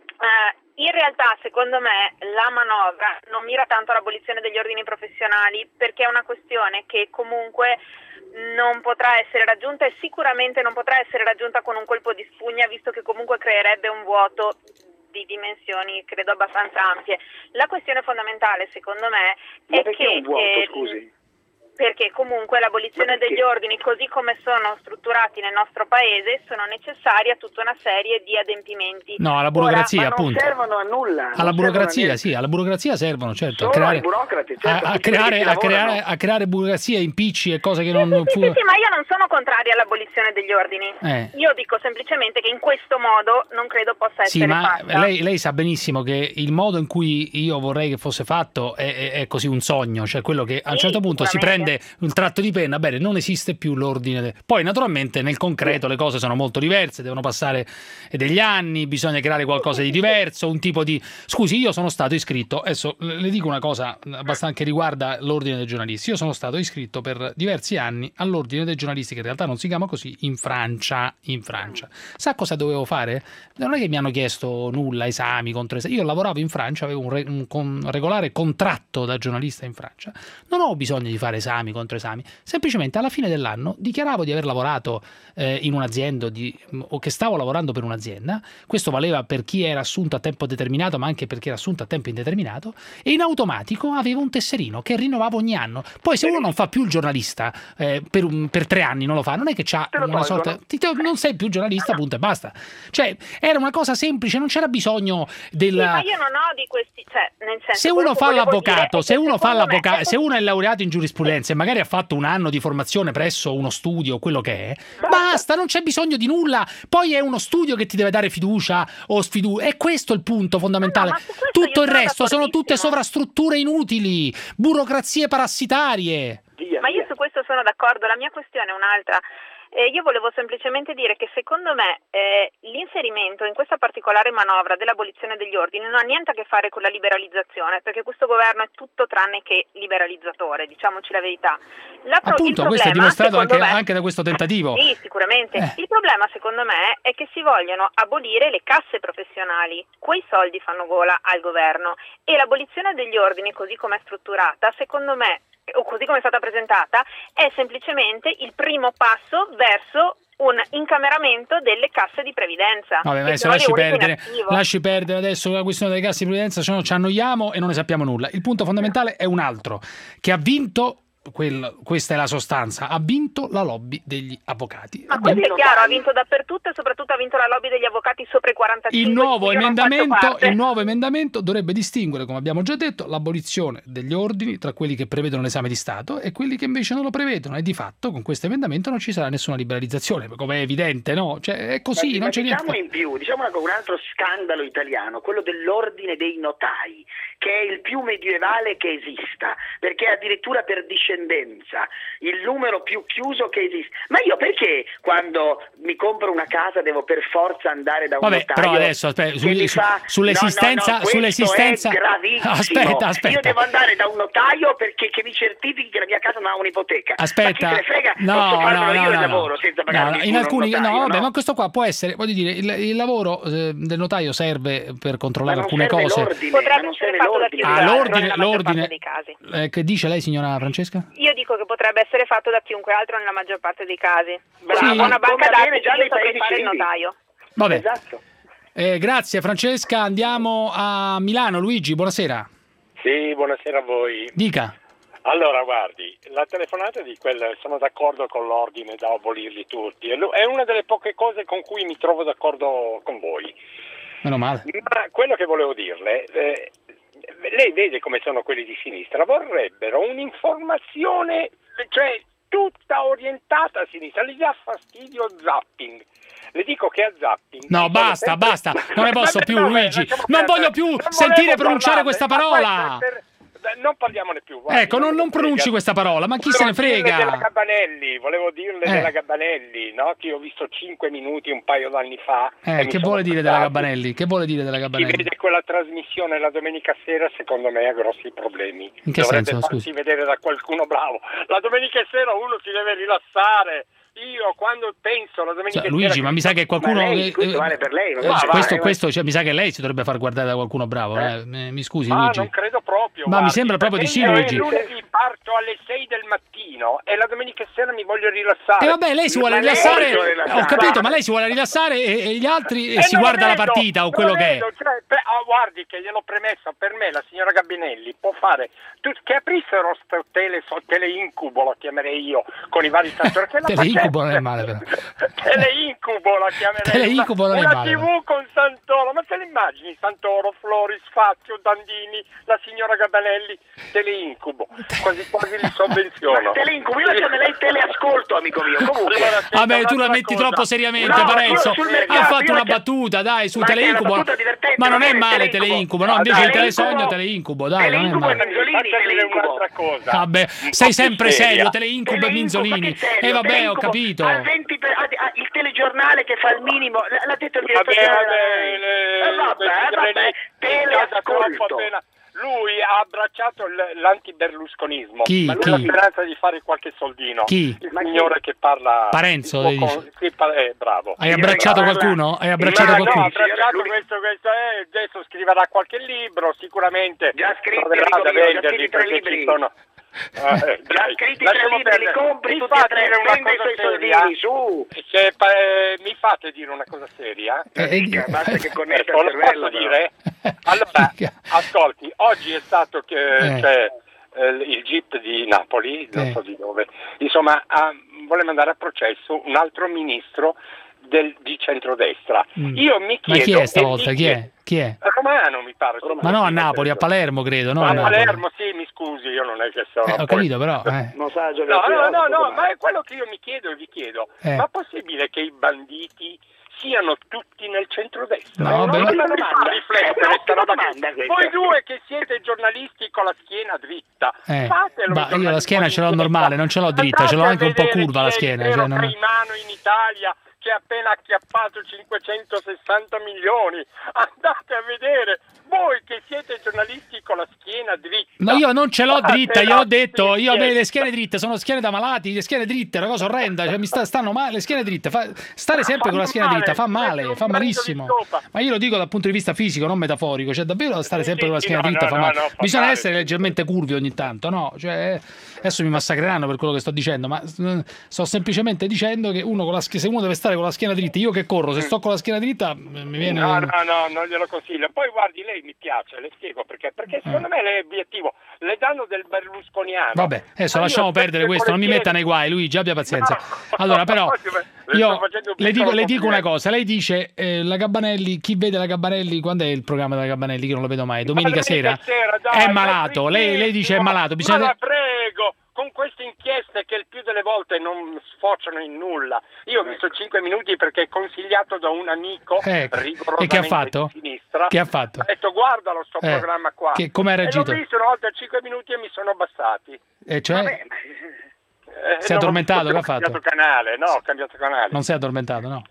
In realtà, secondo me, la manovra non mira tanto all'abolizione degli ordini professionali, perché è una questione che comunque non potrà essere raggiunta e sicuramente non potrà essere raggiunta con un colpo di spugna, visto che comunque creerebbe un vuoto di dimensioni credo abbastanza ampie. La questione fondamentale secondo me è che un vuoto, scusi? Perché comunque l'abolizione degli ordini, così come sono strutturati nel nostro paese, sono necessari a tutta una serie di adempimenti. No, alla burocrazia, ma appunto. Non servono a nulla. Alla burocrazia, sì, alla burocrazia servono, certo. Solo ai burocrati, certo, a creare burocrazia, impicci e cose che non... Sì, ma io non sono contraria all'abolizione degli ordini. Io dico semplicemente che in questo modo non credo possa essere fatta. Lei sa benissimo che il modo in cui io vorrei che fosse fatto è così un sogno, cioè quello che a un certo punto si prende un tratto di penna, bene, non esiste più l'ordine. Poi naturalmente nel concreto le cose sono molto diverse, devono passare degli anni, bisogna creare qualcosa di diverso, un tipo di... Scusi, io sono stato iscritto, adesso le dico una cosa abbastanza che riguarda l'ordine dei giornalisti. Io sono stato iscritto per diversi anni all'ordine dei giornalisti, che in realtà non si chiama così, in Francia. Sa cosa dovevo fare? Non è che mi hanno chiesto nulla, esami, controesami. Io lavoravo in Francia, avevo un regolare contratto da giornalista in Francia, non ho bisogno di fare esami, controesami, semplicemente alla fine dell'anno dichiaravo di aver lavorato in un'azienda o che stavo lavorando per un'azienda. Questo valeva per chi era assunto a tempo determinato, ma anche per chi era assunto a tempo indeterminato, e in automatico avevo un tesserino che rinnovavo ogni anno. Poi se uno non fa più il giornalista per 3 anni, non lo fa, non è che c'ha una sorta, non sei più giornalista, punto e basta. Cioè era una cosa semplice, non c'era bisogno della... ma io non ho di questi, cioè nel senso, se uno fa l'avvocato, se uno è laureato in giurisprudenza e magari ha fatto un anno di formazione presso uno studio, quello che è, basta, non c'è bisogno di nulla. Poi è uno studio che ti deve dare fiducia o sfiducia, è questo il punto fondamentale. Tutto il resto sono tutte sovrastrutture inutili, burocrazie parassitarie. Ma io su questo sono d'accordo, la mia questione è un'altra. Io volevo semplicemente dire che secondo me l'inserimento in questa particolare manovra dell'abolizione degli ordini non ha niente a che fare con la liberalizzazione, perché questo governo è tutto tranne che liberalizzatore, diciamoci la verità. Appunto, questo è dimostrato anche da questo tentativo. Sì, sicuramente. Il problema secondo me è che si vogliono abolire le casse professionali, quei soldi fanno gola al governo, e l'abolizione degli ordini così come è strutturata, secondo me, o così come è stata presentata, è semplicemente il primo passo verso un incameramento delle casse di previdenza. Vabbè, adesso lasci perdere adesso la questione delle casse di previdenza, se no ci annoiamo e non ne sappiamo nulla. Il punto fondamentale è un altro, che ha vinto... questa è la sostanza, ha vinto la lobby degli avvocati. Ma questo è chiaro, ha vinto dappertutto e soprattutto ha vinto la lobby degli avvocati sopra i 45. Il nuovo emendamento dovrebbe distinguere, come abbiamo già detto, l'abolizione degli ordini tra quelli che prevedono l'esame di Stato e quelli che invece non lo prevedono, e di fatto con questo emendamento non ci sarà nessuna liberalizzazione, come è evidente, no? Cioè è così, non c'è niente. In più, diciamo un altro scandalo italiano, quello dell'ordine dei notai, che è il più medievale che esista, perché addirittura per discendenza il numero più chiuso che esiste. Ma io perché quando mi compro una casa devo per forza andare da un notaio? Però adesso sull'esistenza è gravissimo. Aspetta. Io devo andare da un notaio perché mi certifichi che la mia casa non ha un'ipoteca. Aspetta. Ma chi se ne frega? Posso farlo io il lavoro senza pagare in alcuni notaio, ma questo qua può essere, voglio dire, il lavoro del notaio serve per controllare alcune cose. Potrebbe essere fatto da chiunque l'ordine dei casi. Che dice lei, signora Francesca? Io dico che potrebbe essere fatto da chiunque altro nella maggior parte dei casi. Bravo, una banca dati già nei saprei paesi fare il civili. notaio. Vabbè. Esatto. Grazie Francesca, andiamo a Milano. Luigi, buonasera. Sì, buonasera a voi. Dica. Allora, guardi, la telefonata di quella, sono d'accordo con l'ordine da abolirli tutti, è una delle poche cose con cui mi trovo d'accordo con voi. Meno male. Ma quello che volevo dirle, lei vede come sono quelli di sinistra, vorrebbero un'informazione, cioè tutta orientata a sinistra, gli dà fastidio zapping. Le dico che a zapping... No, basta, non ne posso più, Luigi. Non voglio più sentire pronunciare questa parola. Non parliamone più. Ecco, non pronunci questa parola, ma chi se ne frega? Volevo dirle della Gabbanelli, no? Che ho visto 5 minuti un paio d'anni fa. Che vuole dire della Gabbanelli? Chi vede quella trasmissione la domenica sera, secondo me ha grossi problemi. In che Dovrebbe senso, farsi vedere da qualcuno bravo. La domenica sera uno si deve rilassare. Io quando penso la domenica sera... Luigi, ma mi sa che qualcuno... questo vale per lei. Questo mi sa che lei si dovrebbe far guardare da qualcuno bravo. Mi scusi, Luigi. Non credo proprio. Ma mi sembra proprio di sì, Luigi. Io lunedì parto alle 6 del mattino e la domenica sera mi voglio rilassare. E vabbè, lei si vuole rilassare. Ho capito, ma lei si vuole rilassare e gli altri si guarda la partita o quello che è. Guardi che gliel'ho premesso, per me la signora Gabinelli può fare che aprissero sto teleincubo, lo chiamerei io, con i vari fattori. Teleincubo non è male, però. Teleincubo la chiamerei. Teleincubo non è male. Una TV con Santoro, ma te le immagini? Santoro, Floris, Fazio, Dandini, la signora Gabinelli, teleincubo. Quasi li sovvenziono. Teleincubo, io chiamo lei teleascolto, amico mio. Comunque. Vabbè, tu la metti troppo seriamente, Parenzo. Ha fatto una battuta, dai, su teleincubo. Ma non è male teleincubo, no? Invece il telesogno, teleincubo, dai, non è male. Un'altra cosa. Vabbè, sei sempre serio, teleincubo e Minzolini. E vabbè, ho capito. Il telegiornale che fa il minimo, l'ha detto il direttore. Vabbè, teleascolto. Lui ha abbracciato l'antiberlusconismo. Chi? Ma lui ha speranza di fare qualche soldino. Chi? Il signore che parla... Parenzo, bravo. Hai abbracciato qualcuno? Hai abbracciato qualcuno? No, ho abbracciato questo adesso scriverà qualche libro, sicuramente. Già scritti 3 libri. Già scritti 3 libri, li compri tutti e 3, spende i suoi soldini, su. Mi fate dire una cosa seria? Basta che connetta il il cervello. Posso dire? Allora, ascolti, oggi è stato che c'è il GIP di Napoli, non so di dove, insomma, vuole mandare a processo un altro ministro di centrodestra. Io mi chiedo... Ma chi è stavolta? Chi è? Romano, mi pare. Ma no, a Napoli, a Palermo, credo. No, a Palermo, sì, mi scusi, io non è che sono... ho capito, però... No, ma è quello che io mi chiedo e vi chiedo. Ma è possibile che i banditi siano tutti nel centrodestra? No, non riflettere sta roba. Voi due che siete giornalisti con la schiena dritta, fatelo. Io la schiena ce l'ho normale, non ce l'ho dritta, ce l'ho anche un po' curva la schiena. Caimano in Italia che ha appena acchiappato 560 milioni. Andate a vedere, voi che siete giornalisti con la schiena dritta. Ma io non ce l'ho dritta, io ho detto, io le schiene dritte sono schiene da malati, le schiene dritte è una cosa orrenda, cioè mi stanno male le schiene dritte, stare sempre con la schiena dritta fa male, fa malissimo. Ma io lo dico dal punto di vista fisico, non metaforico, cioè davvero stare sempre con la schiena dritta fa male. Bisogna essere leggermente curvi ogni tanto, no? Cioè adesso mi massacreranno per quello che sto dicendo, ma sto semplicemente dicendo che se uno deve stare con la schiena dritta, io che corro, se sto con la schiena dritta mi viene... No, non glielo consiglio. Poi guardi, lei mi piace, le spiego perché secondo me lei è obiettivo, le danno del berlusconiano. Vabbè, adesso lasciamo perdere questo, non mi metta nei guai, Luigi, abbia pazienza. Allora, però, io le dico una cosa, lei dice la Gabbanelli, chi vede la Gabbanelli, quando è il programma della Gabbanelli che non lo vedo mai? Domenica sera? Dai, è malato, lei dice è malato, bisogna... Ma la prego, con queste inchieste che il più delle volte non sfociano in nulla. Io ho visto 5 minuti perché è consigliato da un amico rigorosamente e che ha fatto? Di sinistra. Che ha fatto? Ha detto guardalo sto programma qua. Come ha reagito? E l'ho visto una volta 5 minuti e mi sono abbassati. E cioè? Si è addormentato? Che ha fatto? Ho cambiato canale. Non si è addormentato, no?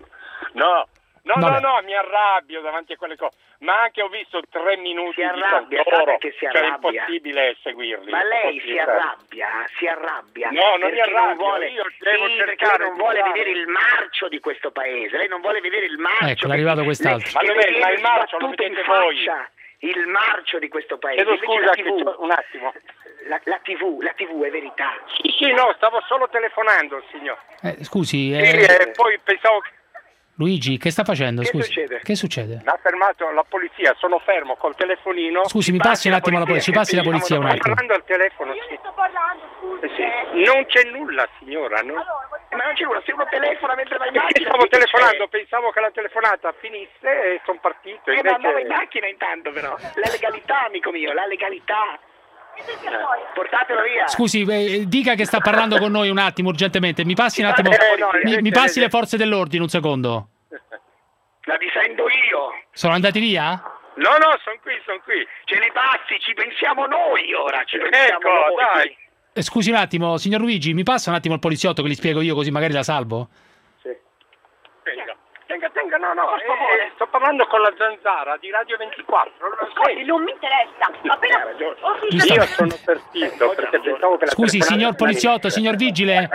No, mi arrabbio davanti a quelle cose. Ma anche ho visto 3 minuti di Santoro, che si cioè è arrabbia. impossibile seguirli. Ma lei si arrabbia. No, non mi arrabbio, io devo cercare. Lei non vuole vedere il marcio di questo paese, lei non vuole vedere il marcio. Ecco, è arrivato quest'altro. Ma il marcio lo vedete voi. Il marcio di questo paese. Chiedo scusa, un attimo. La TV è verità. Sì, no, stavo solo telefonando, signor. Scusi. Poi pensavo che... Luigi, che sta facendo? Scusi. Che succede? Mi ha fermato la polizia, sono fermo col telefonino. Scusi, mi passi un attimo la polizia, ci passi la polizia un attimo. Sto parlando al telefono, sì. Sto parlando, scusi. Non c'è nulla, signora, no? Ma non c'è nulla, se uno telefona mentre va in macchina. Stavo telefonando, pensavo che la telefonata finisse e sono partito. Ma andavo in macchina intanto però. La legalità, amico mio, la legalità. Portatelo via. Scusi, dica che sta parlando con noi un attimo urgentemente. Mi passi un attimo. Mi passi le forze dell'ordine un secondo. La difendo io. Sono andati via? No, sono qui. Ce ne passi, ci pensiamo noi ora. Ci pensiamo noi. Dai. Scusi un attimo, signor Luigi, mi passa un attimo il poliziotto che gli spiego io così magari la salvo? Sì. Tenga, no. Sto parlando con la Zanzara di Radio 24. Non mi interessa. Io sono partito perché pensavo che la Scusi, signor poliziotto, signor vigile.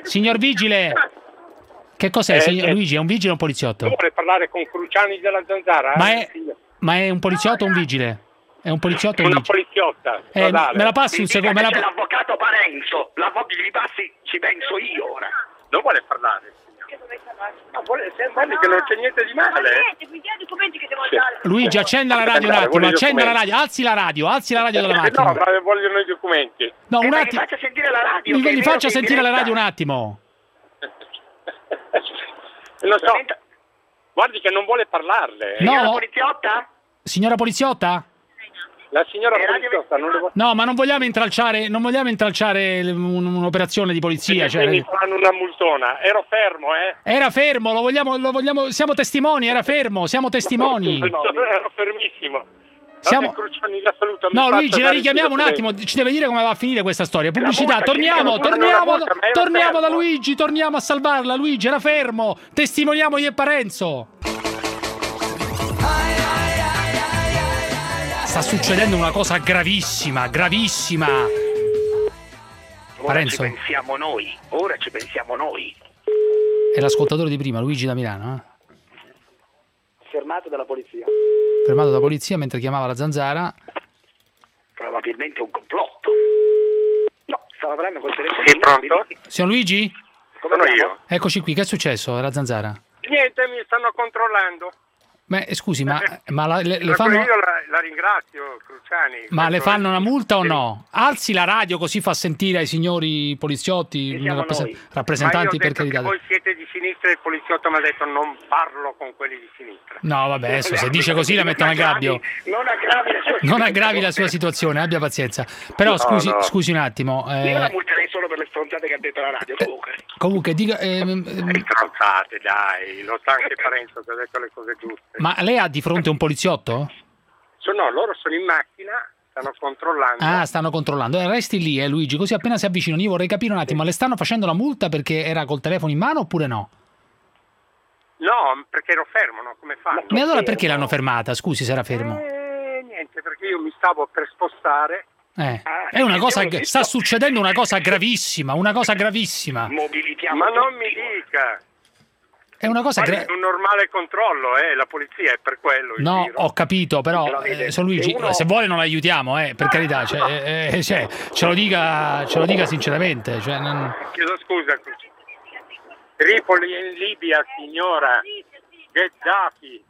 Che cos'è, signor Luigi? È un vigile o un poliziotto? Vuole parlare con Cruciani della Zanzara? Ma è un poliziotto o un vigile? È un poliziotto o un una vigile? poliziotta. Me la passi un secondo? C'è l'avvocato Parenzo. L'avvocato gli passi, ci penso io ora. Non vuole parlare. Guardi che non c'è niente di male. Luigi, accenda la radio un attimo, accenda la radio, alzi la radio della macchina. No, ma vogliono i documenti. No, un attimo. Mi faccia sentire la radio. Mi faccia sentire la radio un attimo. Lo so. Guardi che non vuole parlarle. Signora poliziotta? Signora poliziotta? La signora poliziotta non le vuole... No, ma non vogliamo intralciare un'operazione di polizia. Mi fanno una multona. Ero fermo, Era fermo, lo vogliamo, siamo testimoni, era fermo, siamo testimoni. Ero fermissimo. No, Luigi, la richiamiamo un attimo, ci deve dire come va a finire questa storia. Pubblicità, torniamo da Luigi, torniamo a salvarla. Luigi era fermo, testimoniamo io e Parenzo. Sta succedendo una cosa gravissima. Parenzo? Ora ci pensiamo noi. È l'ascoltatore di prima, Luigi da Milano. Fermato dalla polizia. Fermato dalla polizia mentre chiamava la Zanzara. Probabilmente un complotto. No, stava parlando col telefono. Sì, pronto? Signor Luigi? Sono io. Eccoci qui, che è successo alla Zanzara? Niente, mi stanno controllando. Scusi, ma le fanno... fanno... Io la ringrazio, Cruciani. Ma le fanno una multa o no? Alzi la radio così fa sentire ai signori poliziotti, rappresentanti, per carità. Voi siete di sinistra e il poliziotto mi ha detto non parlo con quelli di sinistra. No, vabbè, adesso se dice così la mettono a gabbio. Non aggravi la sua situazione, abbia pazienza. Però scusi un attimo. Io la multerei solo per le stronzate che ha detto la radio, comunque dica... Stronzate, dai, lo sa anche Parenzo che ha detto le cose giuste. Ma lei ha di fronte un poliziotto? No, loro sono in macchina, stanno controllando. Ah, stanno controllando. Resti lì, Luigi, così appena si avvicinano. Io vorrei capire un attimo, ma le stanno facendo la multa perché era col telefono in mano oppure no? No, perché ero fermo, no? Come fanno? E allora perché l'hanno fermata? Scusi se era fermo. Niente, perché io mi stavo per spostare. È una cosa, sta succedendo una cosa gravissima, Ma non mi dica. È una cosa un normale controllo, la polizia è per quello. No, ho capito, però San Luigi, se vuole non l'aiutiamo, per carità, ce lo dica sinceramente. Chiedo scusa. Tripoli in Libia, signora. Gheddafi.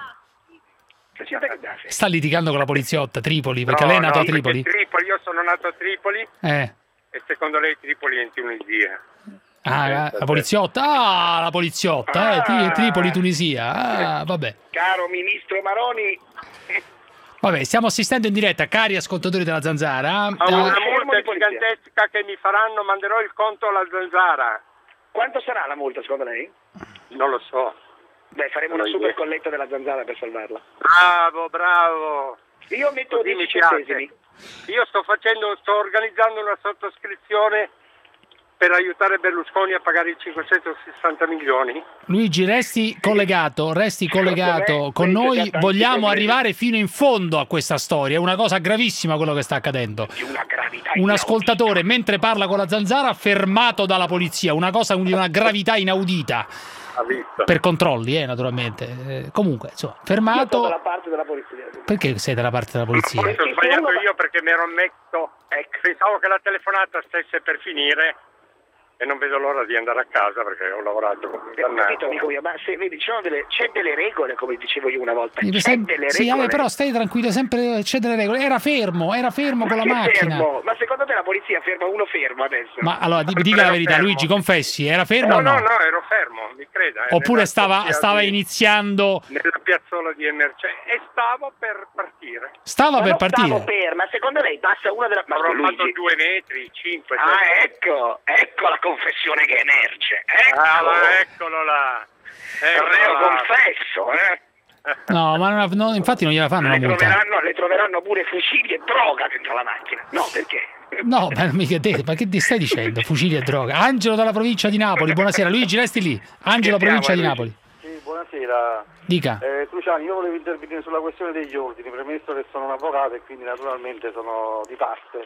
Sta litigando con la poliziotta, Tripoli, perché lei è nato a Tripoli? Io sono nato a Tripoli e secondo lei Tripoli è in Tunisia. La poliziotta? La poliziotta, Tripoli, Tunisia. Vabbè. Caro ministro Maroni. Vabbè, stiamo assistendo in diretta, cari ascoltatori della Zanzara. Una multa gigantesca che mi faranno, manderò il conto alla Zanzara. Quanto sarà la multa secondo lei? Non lo so. Beh, faremo una super colletta della Zanzara per salvarla. Bravo. Io metto 10 centesimi. Io sto organizzando una sottoscrizione per aiutare Berlusconi a pagare i 560 milioni. Luigi, resti collegato con noi, vogliamo arrivare fino in fondo a questa storia, è una cosa gravissima quello che sta accadendo. Un ascoltatore mentre parla con la Zanzara fermato dalla polizia, una cosa di una gravità inaudita. Per controlli, naturalmente. Comunque, insomma, fermato. Io sono dalla parte della polizia. Perché sei dalla parte della polizia? Ho sbagliato io perché mi ero messo. Pensavo che la telefonata stesse per finire. E non vedo l'ora di andare a casa perché ho lavorato con capito, amico mio, ma se vedi, c'è delle regole, come dicevo io una volta. C'è delle regole. Però stai tranquillo, sempre c'è delle regole. Era fermo con la macchina. Ma secondo te la polizia ferma uno fermo adesso? Ma allora dica la verità, Luigi, confessi, era fermo o no? No, ero fermo, mi creda. Oppure stava iniziando nella piazzola di Emergenza e stavo per partire. partire. Stava per partire. Ma secondo lei passa una della... Ma avrò fatto 2 metri, 5. Ecco la confessione che emerge. Ma eccolo là. Reo confesso, No, ma infatti non gliela fanno una multa. Le troveranno pure fucili e droga dentro la macchina. No, perché? No, ma mica te, ma che ti stai dicendo? Fucili e droga. Angelo dalla provincia di Napoli, buonasera. Luigi, resti lì. Angelo, provincia di Napoli. Sì, buonasera. Dica. Cruciani, io volevo intervenire sulla questione degli ordini, premesso che sono un avvocato e quindi naturalmente sono di parte.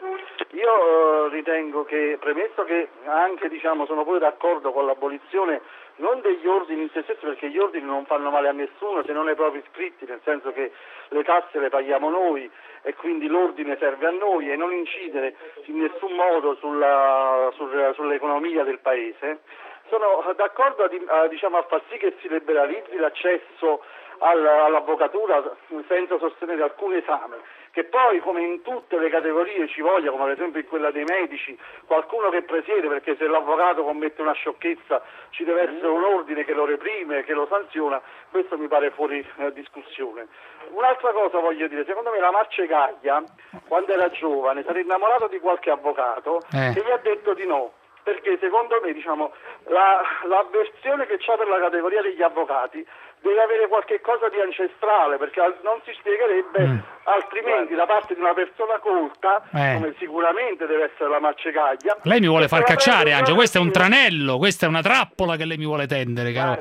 Io ritengo che, premesso che anche sono pure d'accordo con l'abolizione non degli ordini in se stessi, perché gli ordini non fanno male a nessuno se non ai propri iscritti, nel senso che le tasse le paghiamo noi e quindi l'ordine serve a noi e non incide in nessun modo sull'economia del paese. Sono d'accordo a far sì che si liberalizzi l'accesso all'avvocatura senza sostenere alcun esame, che poi come in tutte le categorie ci voglia, come ad esempio in quella dei medici, qualcuno che presiede, perché se l'avvocato commette una sciocchezza ci deve essere un ordine che lo reprime, che lo sanziona. Questo mi pare fuori discussione. Un'altra cosa voglio dire, secondo me la Marcegaglia quando era giovane si era innamorato di qualche avvocato che gli ha detto di no, perché secondo me l'avversione che c'ha per la categoria degli avvocati deve avere qualche cosa di ancestrale, perché non si spiegherebbe altrimenti da parte di una persona colta, come sicuramente deve essere la Marcegaglia. Lei mi vuole far cacciare, Angelo, questo è un tranello, questa è una trappola che lei mi vuole tendere, caro.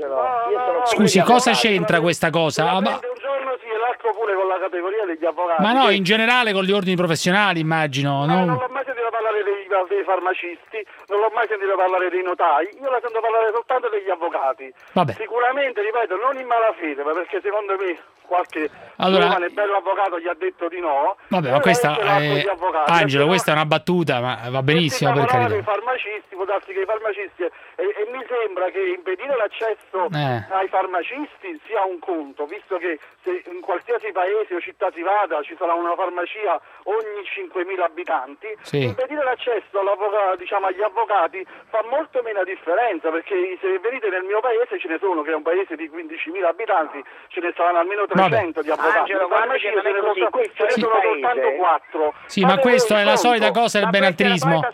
Scusi, cosa c'entra questa cosa? Un giorno sì e l'altro pure con la categoria degli avvocati. Ma no, in generale con gli ordini professionali, immagino. Non l'ho mai sentito parlare dei farmacisti, non l'ho mai sentito parlare dei notai, io la sento parlare soltanto degli avvocati. Vabbè. Sicuramente, ripeto, non in malafede, ma perché secondo me qualche giovane bello avvocato gli ha detto di no. Vabbè, ma questa Angelo, questa è una battuta, ma va benissimo, per carità. I farmacisti, può darsi che i farmacisti e mi sembra che impedire l'accesso ai farmacisti sia un conto, visto che se in qualsiasi paese o città si vada ci sarà una farmacia ogni 5.000 abitanti, impedire l'accesso agli avvocati fa molto meno differenza, perché se venite nel mio paese ce ne sono, che è un paese di 15.000 abitanti, ce ne saranno almeno 300 di avvocati. Angelo, ce ne sono soltanto 4. Sì, ma questo è la solita cosa del benaltrismo. Non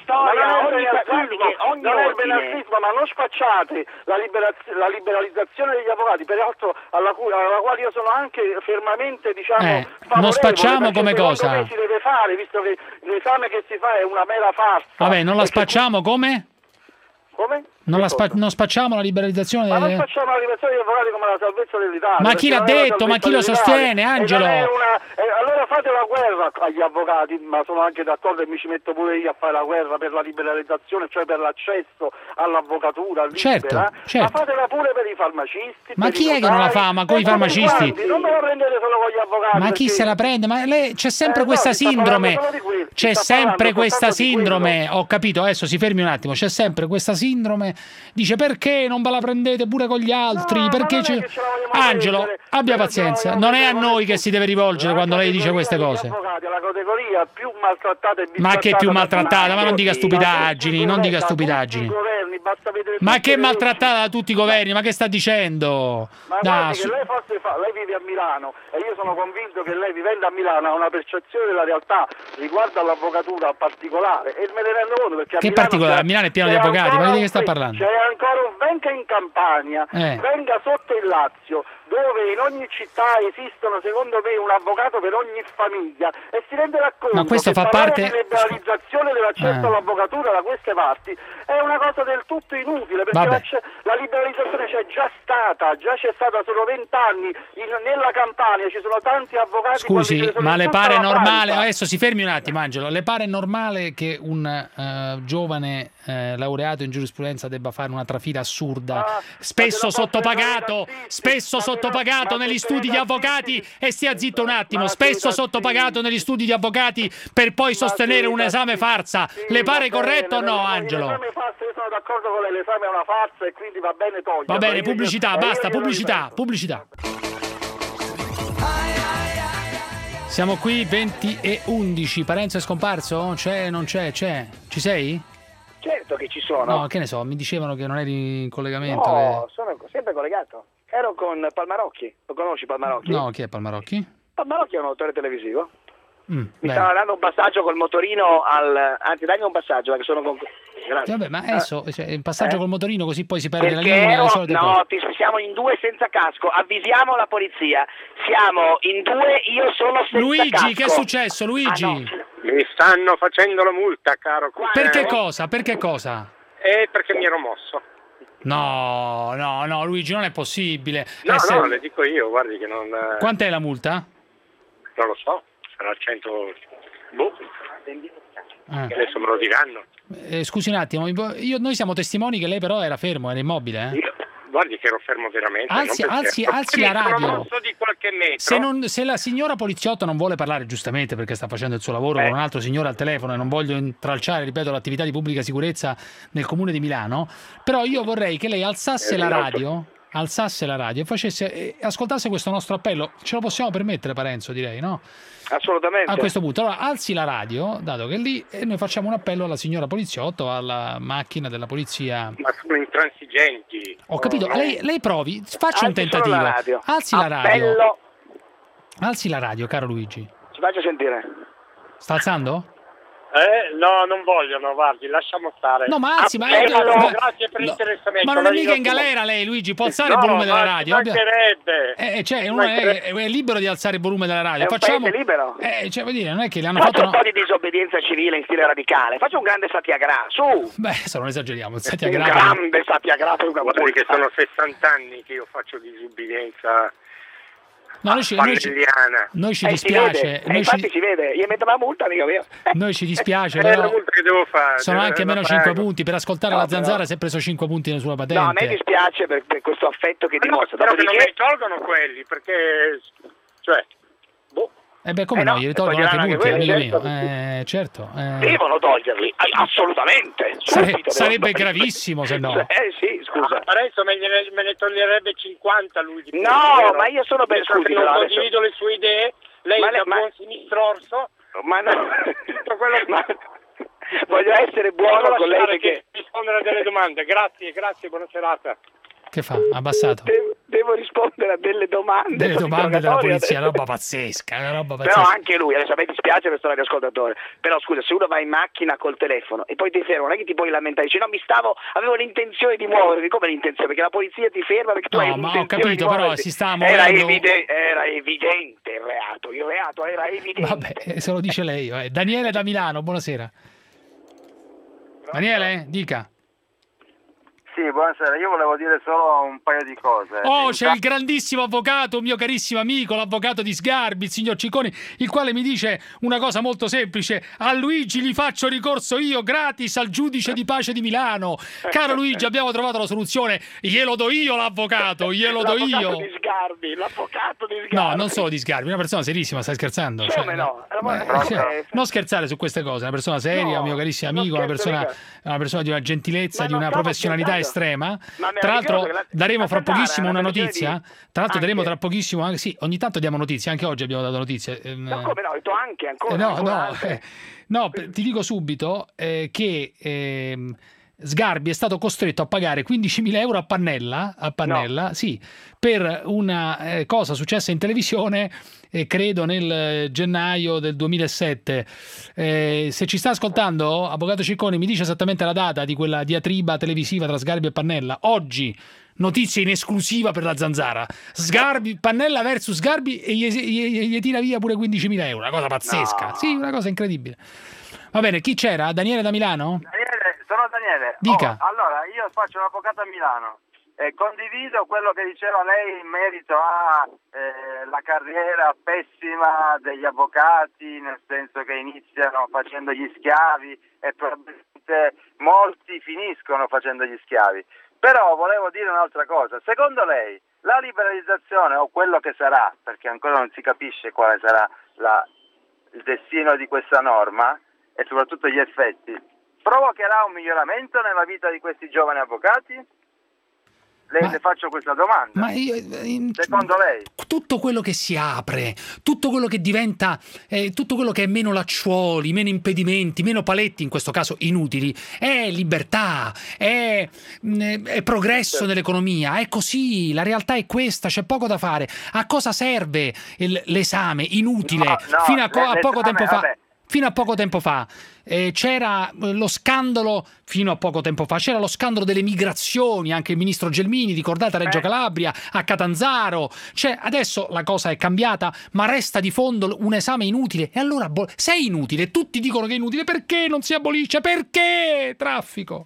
è il benaltrismo, ma non spacciate la liberalizzazione degli avvocati, peraltro alla quale io sono anche fermamente favorevole. Non spacciamo come cosa? Si deve fare, visto che l'esame che si fa è una mera farsa. Vabbè, non la spacciamo come? Come? Non spacciamo la liberalizzazione Ma non spacciamo la liberalizzazione degli avvocati come la salvezza dell'Italia. Ma chi l'ha detto? Ma chi lo sostiene, Angelo? Allora fate la guerra agli avvocati, ma sono anche d'accordo e mi ci metto pure io a fare la guerra per la liberalizzazione, cioè per l'accesso all'avvocatura libera. Certo. Ma fatela pure per i farmacisti. Ma chi è che non la fa? Ma con i farmacisti? Non me la prendete solo con gli avvocati. Ma chi se la prende? Ma lei c'è sempre questa sindrome. C'è sempre questa sindrome. Ho capito, adesso si fermi un attimo. C'è sempre questa sindrome. Dice perché non ve la prendete pure con gli altri? Perché Angelo, abbia pazienza. Non è a noi che si deve rivolgere quando lei dice queste cose. La categoria più maltrattata e ma che più maltrattata? Ma non dica stupidaggini, non dica stupidaggini. Ma che maltrattata da tutti i governi? Ma che sta dicendo? Ma guardi che lei vive a Milano e io sono convinto che lei, vivendo a Milano, ha una percezione della realtà riguardo all'avvocatura particolare e me ne rendo conto, perché che particolare? A Milano è pieno di avvocati, ma di che sta parlando? C'è ancora venga in Campania, venga sotto il Lazio, dove in ogni città esistono, secondo me, un avvocato per ogni famiglia, e si rende conto ma questo che fa parte di liberalizzazione dell'accesso all'avvocatura da queste parti è una cosa del tutto inutile, perché la liberalizzazione c'è già stata solo 20 anni nella Campania, ci sono tanti avvocati. Scusi, ma le pare normale, adesso si fermi un attimo Angelo, le pare normale che un giovane laureato in giurisprudenza debba fare una trafila assurda, spesso sottopagato negli studi di avvocati, e stia zitto un attimo, spesso sottopagato negli studi di avvocati per poi sostenere un esame farsa? Le pare corretto o no, Angelo? Io sono d'accordo con lei, l'esame è una farsa e quindi va bene toglierlo. Va bene, pubblicità, basta, pubblicità. Siamo qui 20:11. Parenzo è scomparso? C'è, non c'è, c'è? Ci sei? Certo che ci sono. No, che ne so, mi dicevano che non eri in collegamento. No, sono sempre collegato. Ero con Palmarocchi. Lo conosci Palmarocchi? No, chi è Palmarocchi? Ma lo chiamo autore televisivo? Mi bene. stava dando un passaggio col motorino anzi dai un passaggio perché sono con... Grazie. Vabbè, ma adesso il passaggio col motorino così poi si perde la Perché linea. le solite cose. siamo in 2 senza casco, avvisiamo la polizia, siamo in 2, io sono senza Luigi, casco. che è successo, Luigi? Mi stanno facendo la multa, caro. Per che cosa? Per che cosa? Perché mi ero mosso. No, Luigi, non è possibile. No, le dico io, guardi che non... Quant'è la multa? Non lo so, sarà 100... Adesso me lo diranno. Scusi un attimo, noi siamo testimoni che lei però era fermo, era immobile. Guardi che ero fermo veramente. Alzi la radio. Di qualche metro. Se la signora poliziotto non vuole parlare, giustamente perché sta facendo il suo lavoro con un altro signore al telefono e non voglio intralciare, ripeto, l'attività di pubblica sicurezza nel comune di Milano, però io vorrei che lei alzasse la radio e facesse ascoltasse questo nostro appello. Ce lo possiamo permettere, Parenzo, direi, no? Assolutamente. A questo punto, allora alzi la radio, dato che è lì, e noi facciamo un appello alla signora poliziotto, alla macchina della polizia. Ma sono intransigenti. Ho capito, lei provi, faccia un tentativo. Alzi la radio. Appello. Alzi la radio, caro Luigi. Ci faccio sentire. Sta alzando? No, non vogliono, guardi, lasciamo stare. No, ma anzi, grazie per l'interessamento. Ma non è mica in galera lei, Luigi, può alzare il volume della radio. È libero di alzare il volume della radio. È un paese libero. Vuol dire, non è che le hanno Faccio fatto un po' di disobbedienza civile in stile radicale. Faccio un grande satyagraha, su. Beh, se non esageriamo, il Un grande satyagraha. Guardi che sono 60 anni che io faccio disobbedienza. No, noi ci dispiace. Infatti si vede, gli metto la multa, amico mio. Noi ci dispiace, però la multa che devo fare. sono anche meno 5 punti. Per ascoltare la Zanzara si è preso 5 punti sulla patente. No, a me dispiace per questo affetto che dimostra. Però che non mi tolgono quelli, perché... Cioè... come no, gli tolgono anche punti, amico mio. Certo. Devono toglierli, assolutamente. Sarebbe gravissimo se no. Sì, scusa. Adesso me ne toglierebbe 50 lui. No, ma io sono per scusi. Non condivido le sue idee, lei è un buon sinistrorso. Ma no, voglio essere buono con lei perché... rispondere a delle domande. Grazie, buona serata. Che fa? Abbassato? Devo rispondere a delle domande. Delle domande della polizia, una roba pazzesca. Però anche lui, adesso a me dispiace questo radioascoltatore, però scusa, se uno va in macchina col telefono e poi ti ferma, non è che ti puoi lamentare, dici no, avevo l'intenzione di muovermi, come l'intenzione? Perché la polizia ti ferma perché tu hai l'intenzione. Ma ho capito, però si sta muovendo. Era evidente il reato era evidente. Vabbè, se lo dice lei. Daniele da Milano, buonasera. Daniele, dica. Sì, buonasera, io volevo dire solo un paio di cose. C'è il grandissimo avvocato, un mio carissimo amico, l'avvocato di Sgarbi, il signor Cicconi, il quale mi dice una cosa molto semplice: a Luigi gli faccio ricorso io gratis al giudice di pace di Milano. Caro Luigi, abbiamo trovato la soluzione, glielo do io l'avvocato, L'avvocato di Sgarbi. No, non solo di Sgarbi, una persona serissima, stai scherzando? Come no? Non scherzare su queste cose, una persona seria, un mio carissimo amico, una persona di una gentilezza, di una professionalità estrema. Tra l'altro daremo fra pochissimo una notizia. Tra l'altro daremo tra pochissimo anche, sì, ogni tanto diamo notizie, anche oggi abbiamo dato notizie. No, come no, ho detto anche ancora. No, ti dico subito che Sgarbi è stato costretto a pagare 15.000 euro a Pannella, sì, per una cosa successa in televisione, credo nel gennaio del 2007. Se ci sta ascoltando, avvocato Cicconi, mi dice esattamente la data di quella diatriba televisiva tra Sgarbi e Pannella. Oggi, notizia in esclusiva per la Zanzara. Pannella versus Sgarbi e gli tira via pure 15.000 euro, una cosa pazzesca. No. Sì, una cosa incredibile. Va bene, chi c'era? Daniele da Milano? Sono Daniele. Dica. Allora, io faccio l'avvocato a Milano. Condivido quello che diceva lei in merito alla carriera pessima degli avvocati, nel senso che iniziano facendo gli schiavi e probabilmente molti finiscono facendo gli schiavi. Però volevo dire un'altra cosa. Secondo lei la liberalizzazione o quello che sarà, perché ancora non si capisce quale sarà il destino di questa norma e soprattutto gli effetti, provocherà un miglioramento nella vita di questi giovani avvocati? Le faccio questa domanda. Ma secondo lei? Tutto quello che si apre, tutto quello che diventa, tutto quello che è meno lacciuoli, meno impedimenti, meno paletti, in questo caso inutili, è libertà, è progresso nell'economia, è così, la realtà è questa, c'è poco da fare. A cosa serve l'esame inutile? Fino a poco tempo fa. Fino a poco tempo fa c'era lo scandalo, c'era lo scandalo delle migrazioni, anche il ministro Gelmini, ricordate a Reggio Calabria, a Catanzaro. Adesso la cosa è cambiata, ma resta di fondo un esame inutile. E allora, se è inutile, tutti dicono che è inutile, perché non si abolisce? Perché? Traffico.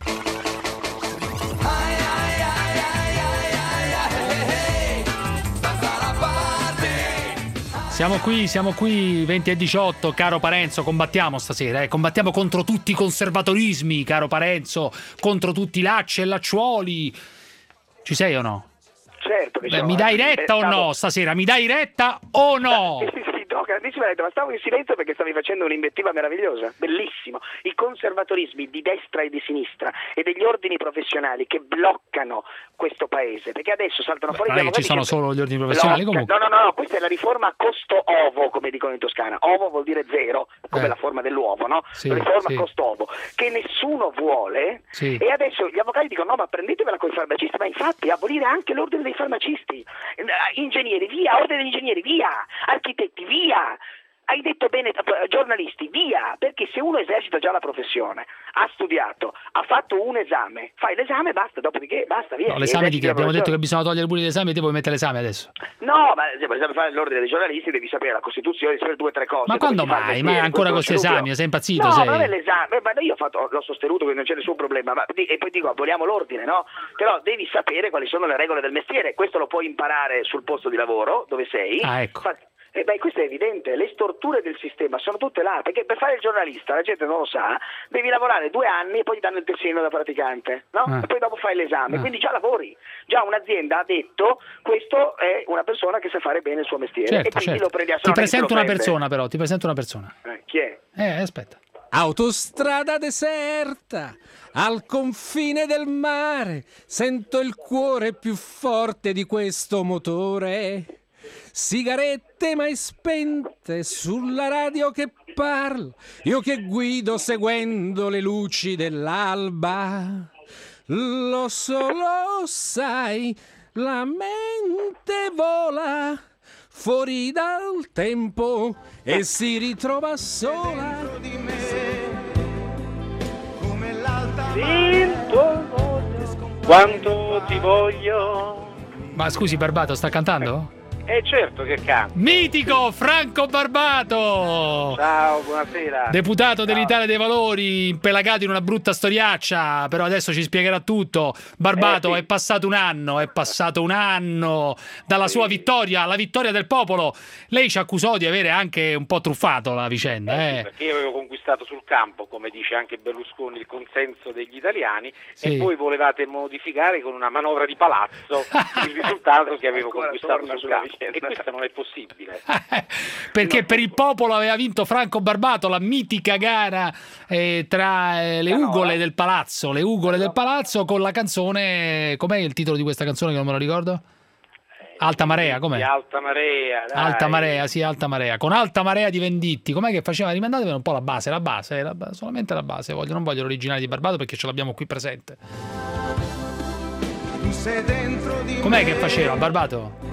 Siamo qui 20:18, caro Parenzo, combattiamo stasera, combattiamo contro tutti i conservatorismi, caro Parenzo, contro tutti i lacci e lacciuoli. Ci sei o no? Certo che mi dai retta o no stasera? Mi dai retta o no? Sì, no, grandissima retta, ma stavo in silenzio perché stavi facendo un'invettiva meravigliosa, bellissimo. I conservatorismi di destra e di sinistra e degli ordini professionali che bloccano questo paese, perché adesso saltano fuori... Non è che ci sono solo gli ordini professionali comunque. No, questa è la riforma costo-ovo, come dicono in Toscana. Ovo vuol dire zero, come la forma dell'uovo, no? Sì, riforma costo-ovo, che nessuno vuole, e adesso gli avvocati dicono no, ma prendetevela con i farmacisti, ma infatti abolire anche l'ordine dei farmacisti, ingegneri via, ordine degli ingegneri via, architetti via. Hai detto bene, giornalisti, via, perché se uno esercita già la professione, ha studiato, ha fatto un esame, fai l'esame e basta, dopodiché basta, via. No, l'esame di che? Abbiamo detto che bisogna togliere pure l'esame e te vuoi mettere l'esame adesso? No, ma per esempio fare l'ordine dei giornalisti devi sapere la Costituzione, devi sapere 2 o 3 cose. Ma quando mai? Ma ancora con questi esami? Sei impazzito? No, ma non è l'esame, io l'ho sostenuto che non c'è nessun problema, e poi dico aboliamo l'ordine, no? Però devi sapere quali sono le regole del mestiere, questo lo puoi imparare sul posto di lavoro, dove sei. Ah, ecco. Questo è evidente, le storture del sistema sono tutte là, perché per fare il giornalista, la gente non lo sa, devi lavorare 2 anni e poi ti danno il tessino da praticante, no? E poi dopo fai l'esame, quindi già lavori, già un'azienda ha detto questo è una persona che sa fare bene il suo mestiere, certo, e quindi certo. lo prendi a Ti presento una persona però, Chi è? Aspetta. Autostrada deserta, al confine del mare, sento il cuore più forte di questo motore. Sigarette mai spente sulla radio che parla, io che guido seguendo le luci dell'alba. Lo sai, la mente vola fuori dal tempo e si ritrova sola. Quanto ti voglio. Ma scusi, Barbato, sta cantando? Certo che canta. Mitico Franco Barbato! Ciao, buonasera. Deputato dell'Italia dei Valori, impelagato in una brutta storiaccia, però adesso ci spiegherà tutto. Barbato, è passato un anno dalla sua vittoria, la vittoria del popolo. Lei ci accusò di avere anche un po' truffato la vicenda. Sì, perché io avevo conquistato sul campo, come dice anche Berlusconi, il consenso degli italiani, e voi volevate modificare con una manovra di palazzo il risultato che avevo conquistato sul campo. E questo non è possibile. Perché per il popolo aveva vinto Franco Barbato la mitica gara tra le ugole del palazzo, con la canzone, com'è il titolo di questa canzone che non me lo ricordo? Alta Marea, com'è? Alta Marea, dai. Alta Marea, sì, Alta Marea. Con Alta Marea di Venditti, com'è che faceva? Rimandatevene un po' la base, solamente la base, non voglio l'originale di Barbato perché ce l'abbiamo qui presente. Com'è che faceva Barbato?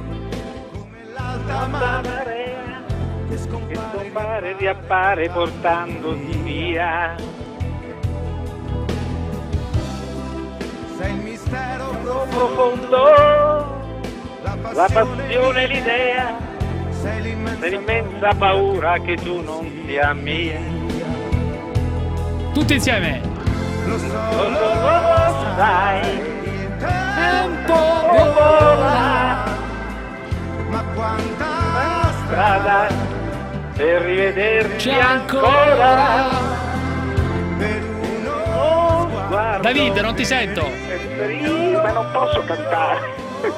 Marea che scompare, riappare portandoti via. Sei il mistero profondo, la passione e l'idea, sei l'immensa paura che tu non sia mia. Tutti insieme. Lo sai, il tempo vola. Ma quanta strada per rivederci ancora. Per uno sguardo. David, non ti sento. Ma non posso cantare.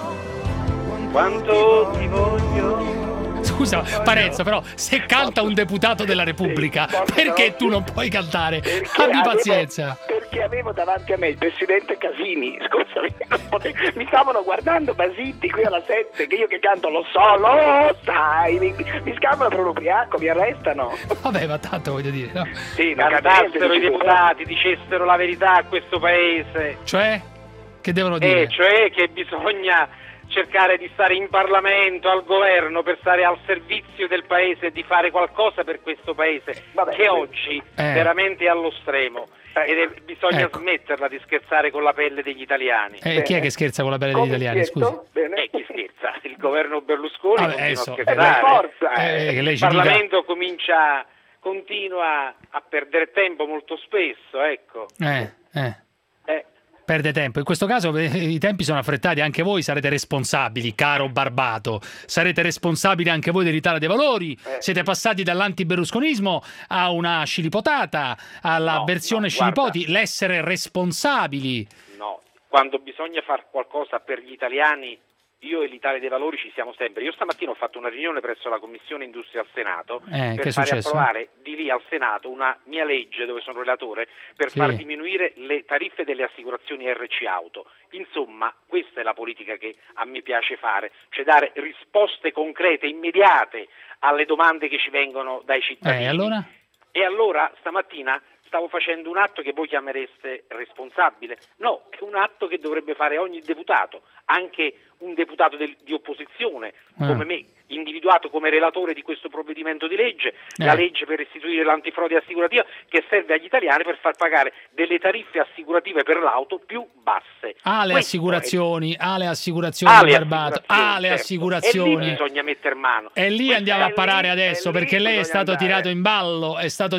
Quanto ti voglio. Scusa, Parenzo, però se canta un deputato della Repubblica, perché tu non puoi cantare? Abbi pazienza. Perché perché avevo davanti a me il presidente Casini, scusami, mi stavano guardando basiti qui alla 7, che io che canto lo sai, mi scamano per un ubriaco, mi arrestano. Vabbè, ma tanto voglio dire, no? Sì, cantassero i deputati, dicessero la verità a questo paese. Cioè? Che devono dire? Cioè che bisogna cercare di stare in Parlamento, al governo, per stare al servizio del paese e di fare qualcosa per questo paese, che oggi veramente è allo stremo. Bisogna smetterla di scherzare con la pelle degli italiani. Chi è che scherza con la pelle degli italiani? Scusi. Chi scherza? Il governo Berlusconi continua a scherzare. Il Parlamento continua a perdere tempo molto spesso, ecco. Perde tempo. In questo caso i tempi sono affrettati, anche voi sarete responsabili, caro Barbato. Sarete responsabili anche voi dell'Italia dei Valori. Siete passati dall'antiberlusconismo a una scilipotata, alla versione scilipoti, l'essere responsabili. No, quando bisogna fare qualcosa per gli italiani, io e l'Italia dei Valori ci siamo sempre. Io stamattina ho fatto una riunione presso la Commissione Industria al Senato per fare approvare di lì al Senato una mia legge, dove sono relatore, per far diminuire le tariffe delle assicurazioni RC Auto. Insomma, questa è la politica che a me piace fare, cioè dare risposte concrete, immediate alle domande che ci vengono dai cittadini. E allora stamattina stavo facendo un atto che voi chiamereste responsabile. No, è un atto che dovrebbe fare ogni deputato, anche un deputato di opposizione come me, individuato come relatore di questo provvedimento di legge, la legge per istituire l'antifrode assicurativa, che serve agli italiani per far pagare delle tariffe assicurative per l'auto più basse. Le assicurazioni, Barbato, le assicurazioni. E lì bisogna mettere mano. E lì andiamo a parare adesso, perché lei è stato tirato in ballo,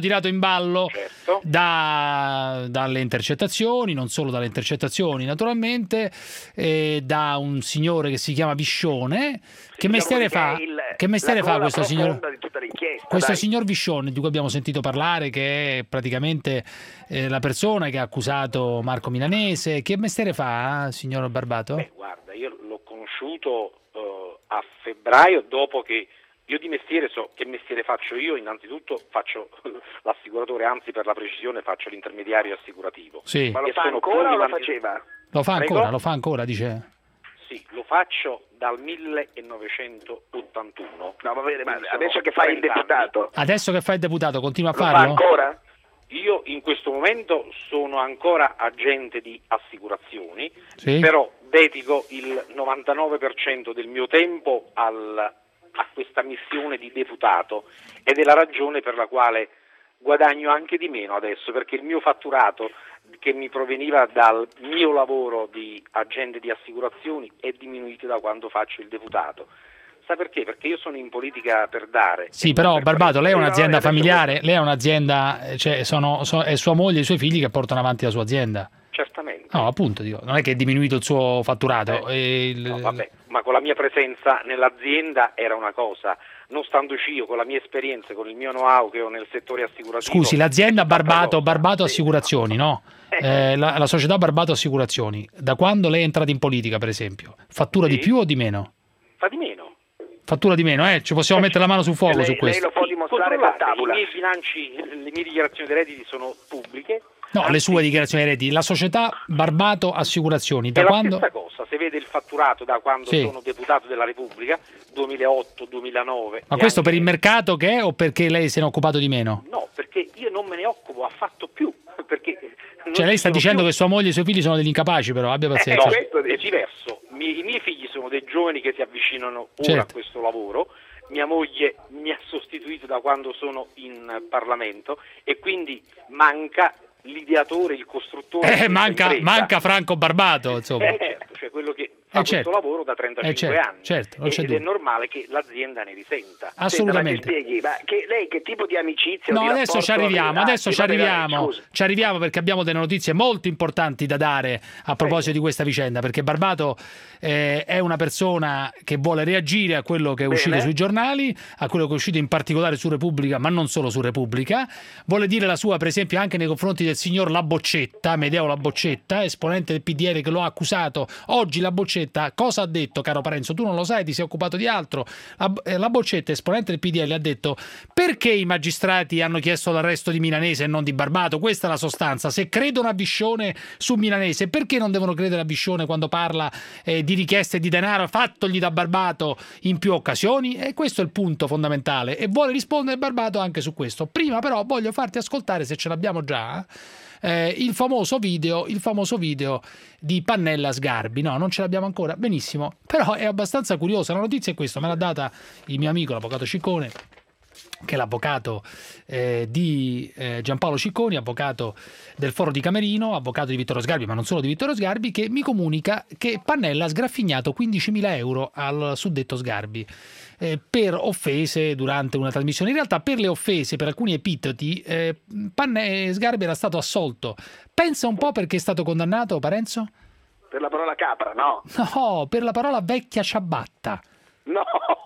dalle intercettazioni, non solo dalle intercettazioni naturalmente, da un signore che si chiama Viscione. Che mestiere fa? Che mestiere fa questo signor? Questo signor Viscione, di cui abbiamo sentito parlare, che è praticamente la persona che ha accusato Marco Milanese. Che mestiere fa, signor Barbato? Guarda, io l'ho conosciuto a febbraio, dopo che io di mestiere so che mestiere faccio io. Innanzitutto faccio l'assicuratore, anzi per la precisione faccio l'intermediario assicurativo. Sì. Ma lo fa ancora o lo faceva? Lo fa ancora, dice. Sì, lo faccio dal 1981. No, va bene, ma adesso che fai il deputato? Adesso che fai il deputato, continua a farlo? Lo fa ancora? Io in questo momento sono ancora agente di assicurazioni, però dedico il 99% del mio tempo a questa missione di deputato, ed è la ragione per la quale guadagno anche di meno adesso, perché il mio fatturato, che mi proveniva dal mio lavoro di agente di assicurazioni, è diminuito da quando faccio il deputato. Sa perché? Perché io sono in politica per dare. Sì, però Barbato, lei è un'azienda familiare, lei è un'azienda, cioè è sua moglie e i suoi figli che portano avanti la sua azienda. Certamente. No, appunto, dico, non è che è diminuito il suo fatturato. No, vabbè, ma con la mia presenza nell'azienda era una cosa. Non standoci io, con la mia esperienza, con il mio know-how che ho nel settore assicurativo. Scusi, l'azienda Barbato Assicurazioni, no? La società Barbato Assicurazioni, da quando lei è entrata in politica, per esempio, fattura di più o di meno? Fa di meno. Fattura di meno, ci possiamo mettere la mano sul fuoco su questo. Lei lo può dimostrare per tavola. I miei bilanci, le mie dichiarazioni dei redditi sono pubbliche. No, le sue dichiarazioni dei redditi. La società Barbato Assicurazioni, da quando? È la stessa cosa, se vede il fatturato da quando sono deputato della Repubblica, 2008-2009. Ma questo per il mercato che è, o perché lei se ne è occupato di meno? No, perché io non me ne occupo affatto più, perché... Cioè lei sta dicendo che sua moglie e i suoi figli sono degli incapaci, però abbia pazienza. No, questo è diverso. I miei figli sono dei giovani che si avvicinano ora a questo lavoro. Mia moglie mi ha sostituito da quando sono in Parlamento, e quindi manca l'ideatore, il costruttore. Manca Franco Barbato, insomma. Certo, cioè quello che fa questo lavoro da 35 anni. Ed è normale che l'azienda ne risenta. Assolutamente. Senta, ma mi spieghi, ma lei che tipo di amicizia? No, adesso ci arriviamo perché abbiamo delle notizie molto importanti da dare a proposito di questa vicenda, perché Barbato è una persona che vuole reagire a quello che è uscito sui giornali, a quello che è uscito in particolare su Repubblica, ma non solo su Repubblica. Vuole dire la sua, per esempio, anche nei confronti del signor La Boccetta, Medeo La Boccetta, esponente del PDL, che lo ha accusato oggi. La Boccetta Boccetta cosa ha detto, caro Parenzo? Tu non lo sai, ti sei occupato di altro. La Boccetta, esponente del PDL, ha detto: perché i magistrati hanno chiesto l'arresto di Milanese e non di Barbato? Questa è la sostanza. Se credono a Viscione su Milanese, perché non devono credere a Viscione quando parla di richieste di denaro fattogli da Barbato in più occasioni? E questo è il punto fondamentale, e vuole rispondere Barbato anche su questo. Prima però voglio farti ascoltare, se ce l'abbiamo già, il famoso video di Pannella Sgarbi. No, non ce l'abbiamo ancora, benissimo, però è abbastanza curiosa. La notizia è questa, me l'ha data il mio amico l'avvocato Ciccone, che è l'avvocato di Giampaolo Cicconi, avvocato del Foro di Camerino, avvocato di Vittorio Sgarbi, ma non solo di Vittorio Sgarbi, che mi comunica che Pannella ha sgraffignato 15.000 euro al suddetto Sgarbi per offese durante una trasmissione. In realtà, per le offese, per alcuni epiteti, Sgarbi era stato assolto. Pensa un po' perché è stato condannato, Parenzo? Per la parola capra, no? No, per la parola vecchia ciabatta. No!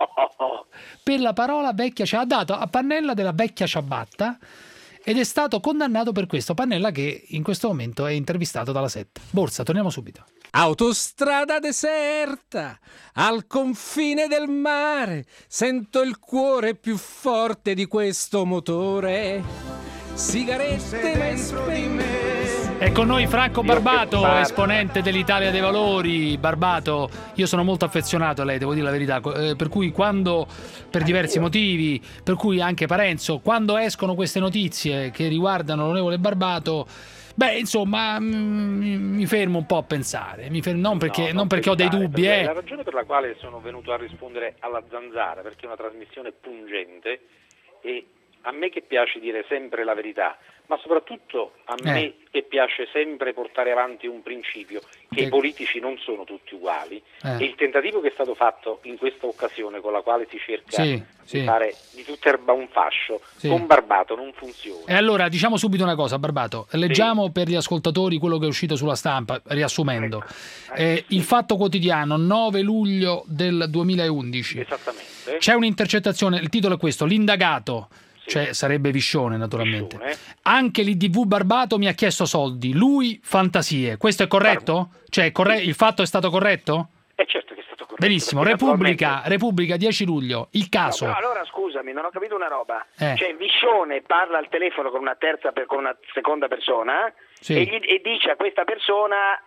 Per la parola vecchia, ha dato a Pannella della vecchia ciabatta ed è stato condannato per questo. Pannella, che in questo momento è intervistato dalla 7. Borsa, torniamo subito. Autostrada deserta, al confine del mare, sento il cuore più forte di questo motore. Sigarette mai spente. È con noi Franco Barbato, esponente dell'Italia dei Valori. Barbato, io sono molto affezionato a lei, devo dire la verità, per cui quando, per diversi motivi, per cui anche Parenzo, quando escono queste notizie che riguardano l'onorevole Barbato, beh, insomma, mi fermo un po' a pensare, non perché ho dei dubbi. La ragione per la quale sono venuto a rispondere alla Zanzara, perché è una trasmissione pungente e a me che piace dire sempre la verità, ma soprattutto a me che piace sempre portare avanti un principio, che i politici non sono tutti uguali, e il tentativo che è stato fatto in questa occasione, con la quale si cerca di fare di tutta erba un fascio, con Barbato non funziona. E allora diciamo subito una cosa, Barbato, leggiamo per gli ascoltatori quello che è uscito sulla stampa, riassumendo. Il Fatto Quotidiano, 9 luglio del 2011. Esattamente. C'è un'intercettazione, il titolo è questo: l'indagato, cioè sarebbe Viscione naturalmente. Anche l'IDV Barbato mi ha chiesto soldi, lui fantasie. Questo è corretto? Cioè il fatto è stato corretto? Certo che è stato corretto. Benissimo, Repubblica 10 luglio, il caso. No, però allora scusami, non ho capito una roba. Cioè Viscione parla al telefono con una seconda persona e dice a questa persona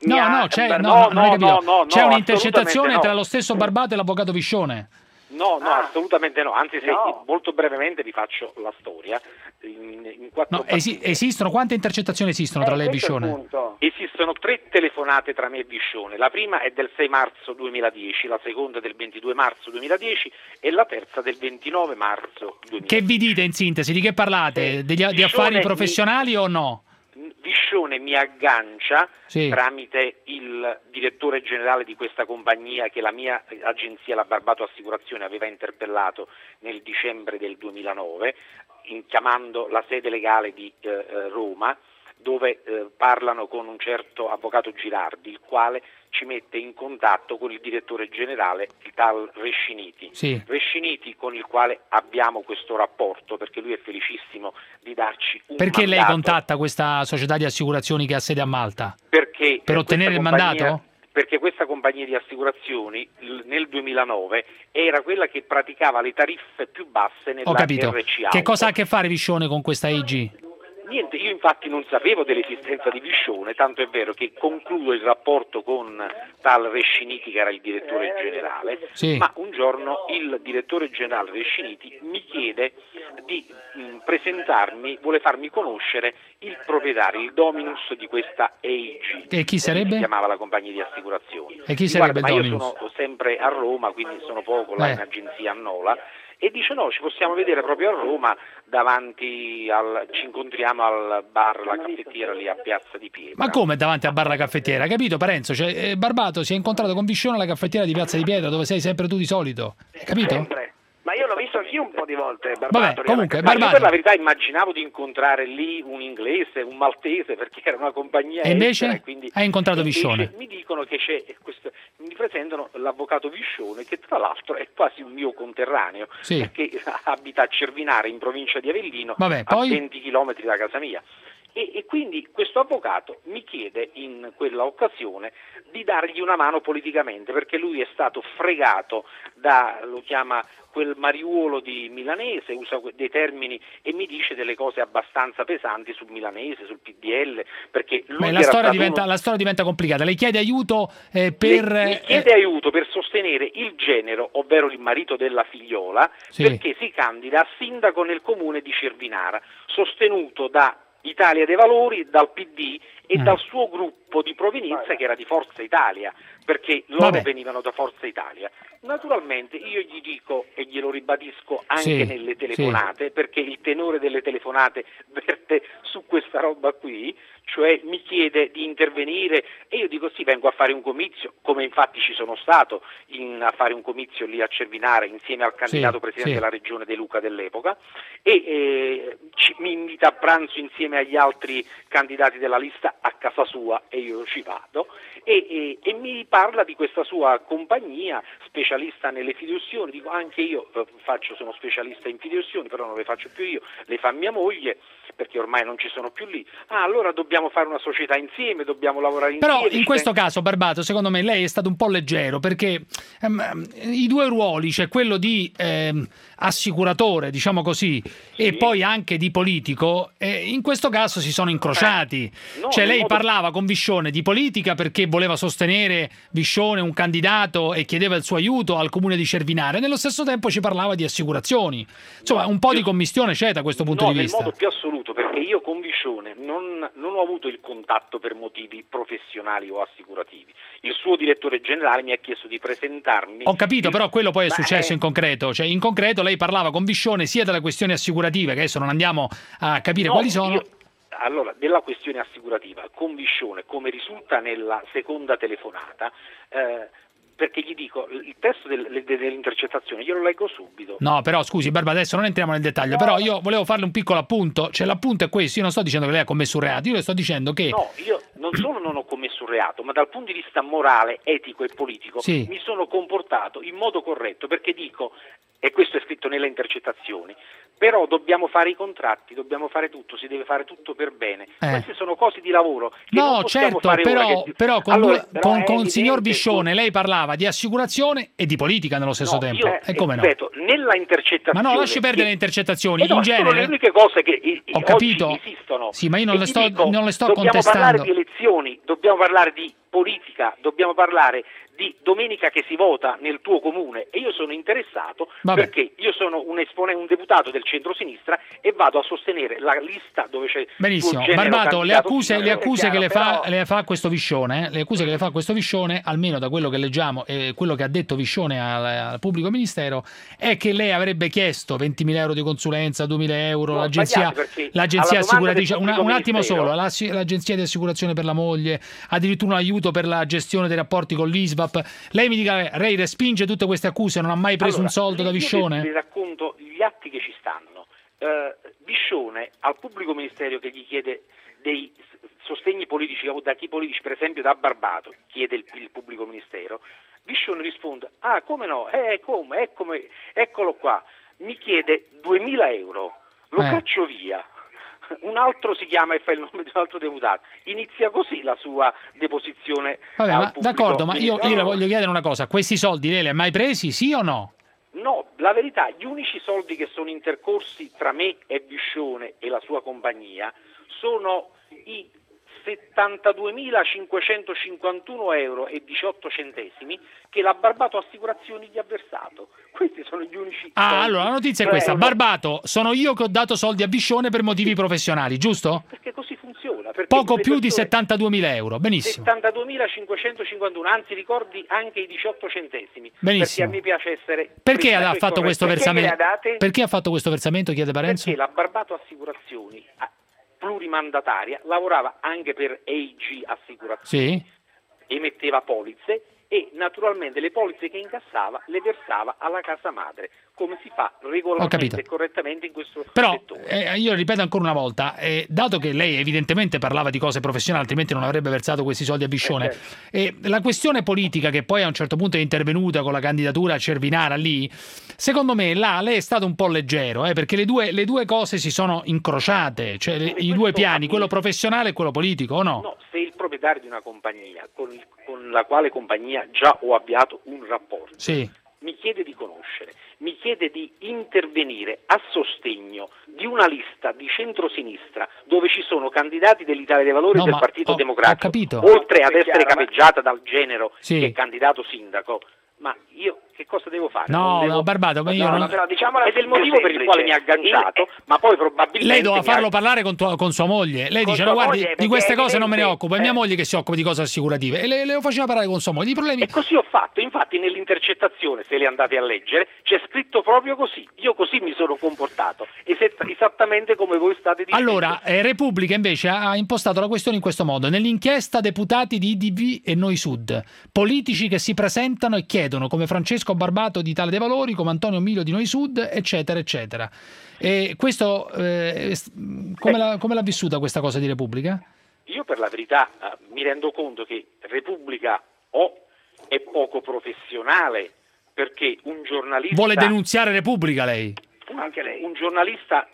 c'è un'intercettazione tra lo stesso Barbato e l'avvocato Viscione. No, assolutamente no, anzi molto brevemente vi faccio la storia. Esistono, quante intercettazioni esistono tra lei e Viscione? Esistono 3 telefonate tra me e Viscione, la prima è del 6 marzo 2010, la seconda del 22 marzo 2010 e la terza del 29 marzo 2010. Che vi dite in sintesi? Di che parlate? Di affari professionali o no? Viscione mi aggancia tramite il direttore generale di questa compagnia che la mia agenzia, la Barbato Assicurazione, aveva interpellato nel dicembre del 2009, chiamando la sede legale di Roma, dove parlano con un certo avvocato Girardi, il quale ci mette in contatto con il direttore generale, il tal Resciniti. Resciniti, con il quale abbiamo questo rapporto, perché lui è felicissimo di darci un Perché mandato. Lei contatta questa società di assicurazioni che ha sede a Malta? Perché per ottenere il mandato? Perché questa compagnia di assicurazioni nel 2009 era quella che praticava le tariffe più basse nella RC. Che cosa ha a che fare Viscione con questa AG? Niente, io infatti non sapevo dell'esistenza di Viscione, tanto è vero che concludo il rapporto con tal Resciniti, che era il direttore generale, ma un giorno il direttore generale Resciniti mi chiede di presentarmi, vuole farmi conoscere il proprietario, il dominus di questa AG. E chi sarebbe? Si chiamava la compagnia di assicurazioni. E chi sarebbe il dominus? Io sono sempre a Roma, quindi sono poco là in agenzia a Nola. E dice no, ci possiamo vedere proprio a Roma, ci incontriamo al bar, la caffettiera lì a Piazza di Pietra. Ma come davanti al bar, la caffettiera? Capito Parenzo? Cioè, Barbato si è incontrato con Viscione alla caffettiera di Piazza di Pietra, dove sei sempre tu di solito. Capito? Sempre. Ma io l'ho visto anch'io un po' di volte, Barbato. Vabbè, comunque, Barbato. Io per la verità immaginavo di incontrare lì un inglese, un maltese, perché era una compagnia e invece estera, quindi hai incontrato Viscione? Mi dicono che c'è questo, mi presentano l'avvocato Viscione, che tra l'altro è quasi un mio conterraneo, perché abita a Cervinare, in provincia di Avellino, a 20 chilometri da casa mia. E quindi questo avvocato mi chiede in quella occasione di dargli una mano politicamente, perché lui è stato fregato lo chiama quel mariuolo di Milanese, usa dei termini e mi dice delle cose abbastanza pesanti sul Milanese, sul PDL, perché lui la storia diventa complicata. Lei chiede aiuto mi chiede aiuto per sostenere il genero, ovvero il marito della figliola, perché si candida a sindaco nel comune di Cervinara, sostenuto da Italia dei Valori, dal PD e dal suo gruppo di provenienza che era di Forza Italia, perché loro venivano da Forza Italia. Naturalmente io gli dico e glielo ribadisco anche nelle telefonate, perché il tenore delle telefonate verte su questa roba qui, cioè mi chiede di intervenire e io dico sì, vengo a fare un comizio, come infatti ci sono stato a fare un comizio lì a Cervinara insieme al candidato presidente della regione De Luca dell'epoca e mi invita a pranzo insieme agli altri candidati della lista a casa sua e io ci vado e mi parla di questa sua compagnia specialista nelle fideiussioni. Dico anche io sono specialista in fideiussioni, però non le faccio più io, le fa mia moglie perché ormai non ci sono più lì. Allora dobbiamo fare una società insieme, dobbiamo lavorare insieme. Però in questo caso, Barbato, secondo me lei è stato un po' leggero, perché i due ruoli, cioè quello di assicuratore, diciamo così, e poi anche di politico, in questo caso si sono incrociati. Cioè lei parlava con Viscione di politica perché voleva sostenere Viscione, un candidato, e chiedeva il suo aiuto al comune di Cervinara, e nello stesso tempo ci parlava di assicurazioni. Insomma, un po' di commistione c'è da questo punto di vista. Nel modo più assoluto, perché io con Viscione non ho avuto il contatto per motivi professionali o assicurativi. Il suo direttore generale mi ha chiesto di presentarmi. Ho capito, però quello poi è successo in concreto. Cioè, in concreto lei parlava con Viscione sia delle questioni assicurative, che adesso non andiamo a capire quali sono. Allora, della questione assicurativa, con Viscione, come risulta nella seconda telefonata, perché gli dico, il testo delle intercettazioni glielo leggo subito. No, però scusi Barba, adesso non entriamo nel dettaglio, però io volevo farle un piccolo appunto, cioè l'appunto è questo, io non sto dicendo che lei ha commesso un reato, io le sto dicendo che... No, io non solo non ho commesso un reato, ma dal punto di vista morale, etico e politico mi sono comportato in modo corretto, perché dico, e questo è scritto nelle intercettazioni, però dobbiamo fare i contratti, dobbiamo fare tutto, si deve fare tutto per bene. Queste sono cose di lavoro che non possiamo fare però con il signor Viscione lei parlava di assicurazione e di politica nello stesso tempo. E come ripeto, nella intercettazione... Ma no, lasci perdere le intercettazioni, in genere... sono le uniche cose che ho capito. Oggi esistono. Sì, ma io non le sto contestando. Dobbiamo parlare di elezioni, dobbiamo parlare di politica, dobbiamo parlare di domenica che si vota nel tuo comune, e io sono interessato perché io sono un deputato del centrosinistra e vado a sostenere la lista dove c'è... Benissimo, Barbato, le accuse che le fa questo Viscione, le accuse che le fa questo Viscione, almeno da quello che leggiamo e quello che ha detto Viscione al pubblico ministero, è che lei avrebbe chiesto 20.000 euro di consulenza, 2.000 euro, l'agenzia assicuratrice, un attimo solo, l'agenzia di assicurazione per la moglie, addirittura un aiuto per la gestione dei rapporti con l'ISVAP. Lei mi dica, lei respinge tutte queste accuse, non ha mai preso un soldo da Viscione? Vi racconto gli atti che ci stanno. Viscione al pubblico ministero che gli chiede dei sostegni politici o da chi politici, per esempio da Barbato, chiede il pubblico ministero, Viscione risponde, come no, eccolo qua, mi chiede 2.000 euro, lo caccio via. Un altro si chiama e fa il nome di un altro deputato. Inizia così la sua deposizione. D'accordo, ma io le voglio chiedere una cosa: questi soldi lei li ha mai presi, sì o no? No, la verità, gli unici soldi che sono intercorsi tra me e Viscione e la sua compagnia sono i 72.551 euro e 18 centesimi che la Barbato Assicurazioni gli ha versato. Questi sono gli unici. Allora la notizia è questa: Barbato, sono io che ho dato soldi a Viscione per motivi professionali, giusto? Perché così funziona. Poco più di 72.000 euro, benissimo. 72.551, anzi ricordi anche i 18 centesimi. Benissimo. Perché a me piace essere... Perché ha fatto questo versamento? Perché ha fatto questo versamento, chiede Parenzo? Perché la Barbato Assicurazioni plurimandataria lavorava anche per AG Assicurazioni, emetteva polizze e naturalmente le polizze che incassava le versava alla casa madre, come si fa regolarmente e correttamente in questo settore. Però io ripeto ancora una volta, dato che lei evidentemente parlava di cose professionali, altrimenti non avrebbe versato questi soldi a Biscione, la questione politica che poi a un certo punto è intervenuta con la candidatura a Cervinara lì, secondo me là lei è stato un po' leggero, perché le due cose si sono incrociate, cioè i due piani, quello professionale e quello politico, o no? No, se il proprietario di una compagnia con la quale compagnia già ho avviato un rapporto mi chiede di conoscere, mi chiede di intervenire a sostegno di una lista di centrosinistra dove ci sono candidati dell'Italia dei Valori e del Partito Democratico, oltre ad essere capeggiata dal Genero che è candidato sindaco, ma io che cosa devo fare? No, Barbato, ma io non... È del motivo per il quale mi ha agganciato, ma poi probabilmente... Lei doveva farlo parlare con sua moglie. Lei dice, no, guardi, di queste cose non me ne occupo, è mia moglie che si occupa di cose assicurative. E le lo faceva parlare con sua moglie. I problemi... E così ho fatto, infatti nell'intercettazione, se le andate a leggere, c'è scritto proprio così. Io così mi sono comportato, esattamente come voi state dicendo. Allora, Repubblica invece ha impostato la questione in questo modo. Nell'inchiesta deputati di IDV e Noi Sud, politici che si presentano e chiedono, come Francesco Barbato di Italia dei Valori, come Antonio Milo di Noi Sud, eccetera, eccetera. E questo, come l'ha vissuta questa cosa di Repubblica? Io per la verità mi rendo conto che Repubblica è poco professionale, perché un giornalista... Vuole denunziare Repubblica lei? Anche lei. Un giornalista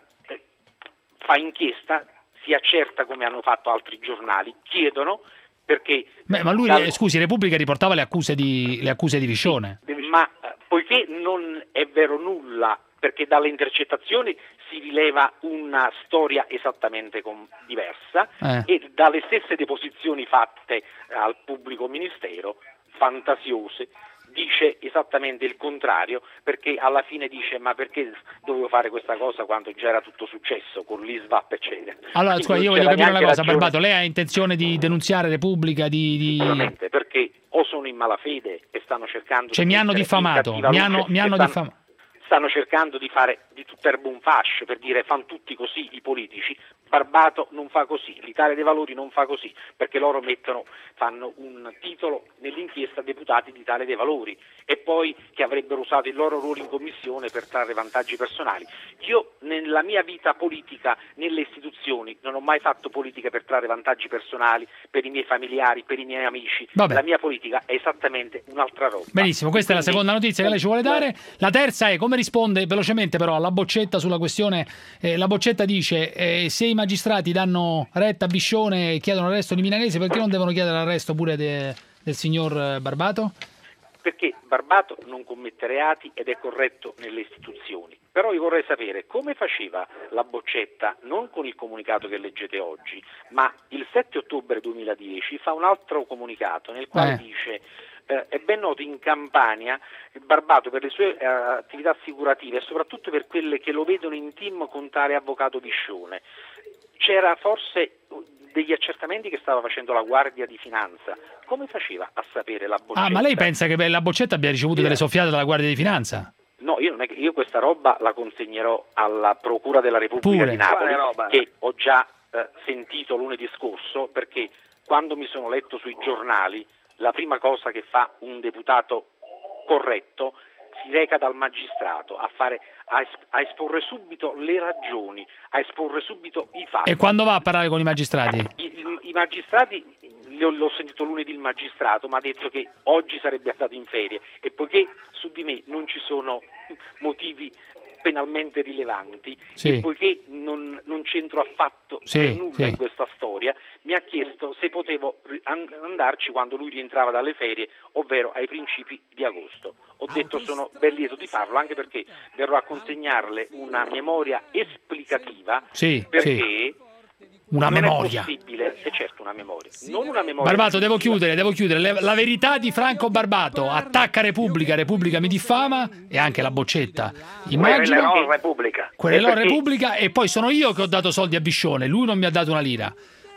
fa inchiesta, si accerta come hanno fatto altri giornali, chiedono... Perché ma lui, scusi, Repubblica riportava le accuse di Viscione. Ma poiché non è vero nulla, perché dalle intercettazioni si rileva una storia esattamente diversa e dalle stesse deposizioni fatte al pubblico ministero, fantasiose, dice esattamente il contrario, perché alla fine dice ma perché dovevo fare questa cosa quando già era tutto successo con l'ISVAP eccetera. Allora scusa, io voglio capire una cosa, Barbato, lei ha intenzione di denunziare Repubblica Sicuramente, perché o sono in malafede e stanno cercando mi hanno diffamato, mi hanno diffamato. Stanno cercando di fare di tutt'erba un fascio, per dire fanno tutti così i politici. Barbato non fa così, l'Italia dei Valori non fa così, perché loro fanno un titolo nell'inchiesta deputati d'Italia dei Valori e poi che avrebbero usato il loro ruolo in commissione per trarre vantaggi personali. Io nella mia vita politica, nelle istituzioni, non ho mai fatto politica per trarre vantaggi personali, per i miei familiari, per i miei amici. Vabbè. La mia politica è esattamente un'altra roba. Benissimo, questa è la seconda notizia che lei ci vuole dare. La terza è come risponde velocemente però alla boccetta sulla questione. La boccetta dice se i magistrati danno retta a Biscione e chiedono l'arresto di Milanesi, perché non devono chiedere l'arresto pure del signor Barbato? Perché Barbato non commette reati ed è corretto nelle istituzioni. Però io vorrei sapere come faceva la boccetta, non con il comunicato che leggete oggi, ma il 7 ottobre 2010 fa un altro comunicato nel quale dice è ben noto in Campania Barbato per le sue attività assicurative e soprattutto per quelle che lo vedono in team con tale avvocato Biscione. C'era forse degli accertamenti che stava facendo la Guardia di Finanza. Come faceva a sapere la boccetta? Ma lei pensa che la boccetta abbia ricevuto delle soffiate dalla Guardia di Finanza? No, io questa roba la consegnerò alla Procura della Repubblica di Napoli, che ho già sentito lunedì scorso, perché quando mi sono letto sui giornali, la prima cosa che fa un deputato corretto si reca dal magistrato a esporre subito le ragioni, a esporre subito i fatti. E quando va a parlare con i magistrati? I magistrati, l'ho sentito lunedì il magistrato, mi ha detto che oggi sarebbe stato in ferie e poiché su di me non ci sono motivi penalmente rilevanti e poiché non c'entro affatto nulla in questa storia, mi ha chiesto se potevo andarci quando lui rientrava dalle ferie, ovvero ai principi di agosto. Ho detto sono ben lieto di farlo, anche perché verrò a consegnarle una memoria esplicativa, perché una non memoria. È possibile, è certo una memoria, non una memoria. Barbato, devo chiudere. La verità di Franco Barbato attacca Repubblica mi diffama e anche la boccetta. Immagino quella è Repubblica e poi sono io che ho dato soldi a Biscione, lui non mi ha dato una lira.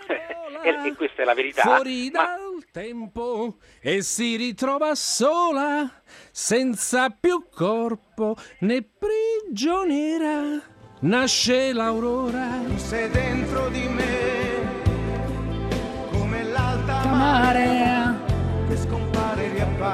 E questa è la verità. Fuori dal tempo e si ritrova sola, senza più corpo né prigioniera. Nasce l'aurora, sei dentro di me, come l'alta marea che scompare e riappare.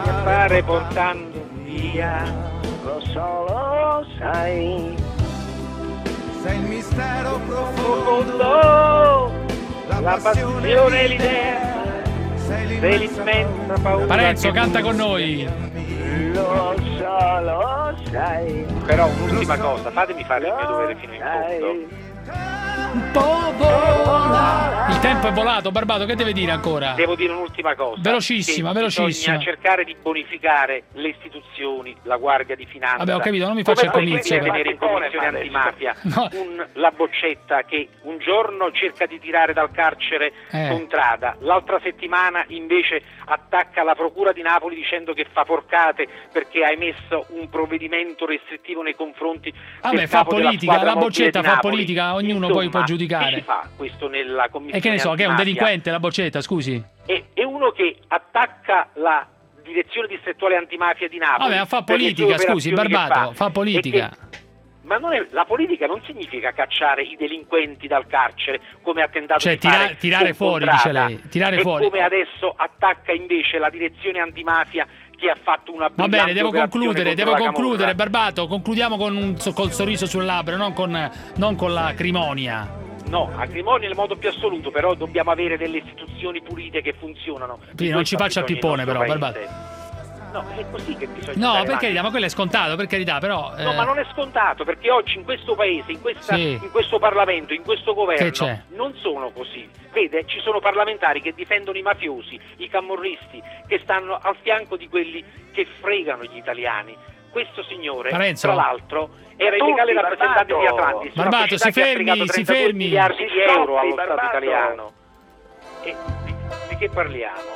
mare portando via. Lo so, lo sai. Sei il mistero Profondo, la passione e l'idea, sei l'immensa paura. Parenzo, canta con noi. Lo so, lo sai. Però un'ultima cosa, fatemi fare il mio dovere fino in fondo. Un po' vola. Il tempo è volato, Barbato, che deve dire ancora? Devo dire un'ultima cosa. Velocissima, velocissima. Bisogna cercare di bonificare le istituzioni, la Guardia di Finanza. Vabbè, ho capito, non mi faccia il comizio. Come vedere in commissione antimafia la boccetta che un giorno cerca di tirare dal carcere Contrada, l'altra settimana invece attacca la procura di Napoli dicendo che fa porcate perché ha emesso un provvedimento restrittivo nei confronti del fa capo della politica, squadra la boccetta mobile di fa Napoli. politica, ognuno Insomma, poi può giudicare. Chi si fa questo nella commissione E che ne so, che è un antimafia? delinquente la boccetta, scusi? È uno che attacca la direzione distrettuale antimafia di Napoli. Vabbè, fa politica, scusi, Barbato, fa politica. Ma la politica non significa cacciare i delinquenti dal carcere, come ha tentato Cioè, di fare tirare fuori, dice lei, tirare fuori. Come adesso attacca invece la direzione antimafia che ha fatto una Va bene, devo concludere, Camorra. Barbato, concludiamo col sorriso sul labbro, non con l'acrimonia. No, acrimonia nel modo più assoluto, però dobbiamo avere delle istituzioni pulite che funzionano. Quindi non ci faccia il pippone però, Barbato. No, è così che bisogna No, andare per avanti. carità, ma quello è scontato, per carità, però... No, ma non è scontato, perché oggi in questo paese, in questo Parlamento, in questo governo, non sono così. Vede, ci sono parlamentari che difendono i mafiosi, i camorristi, che stanno al fianco di quelli che fregano gli italiani. Questo signore, Parenzo. tra l'altro, era il legale rappresentante di Atlantis. Barbato, si fermi. Miliardi di euro allo Stato italiano. E di che parliamo?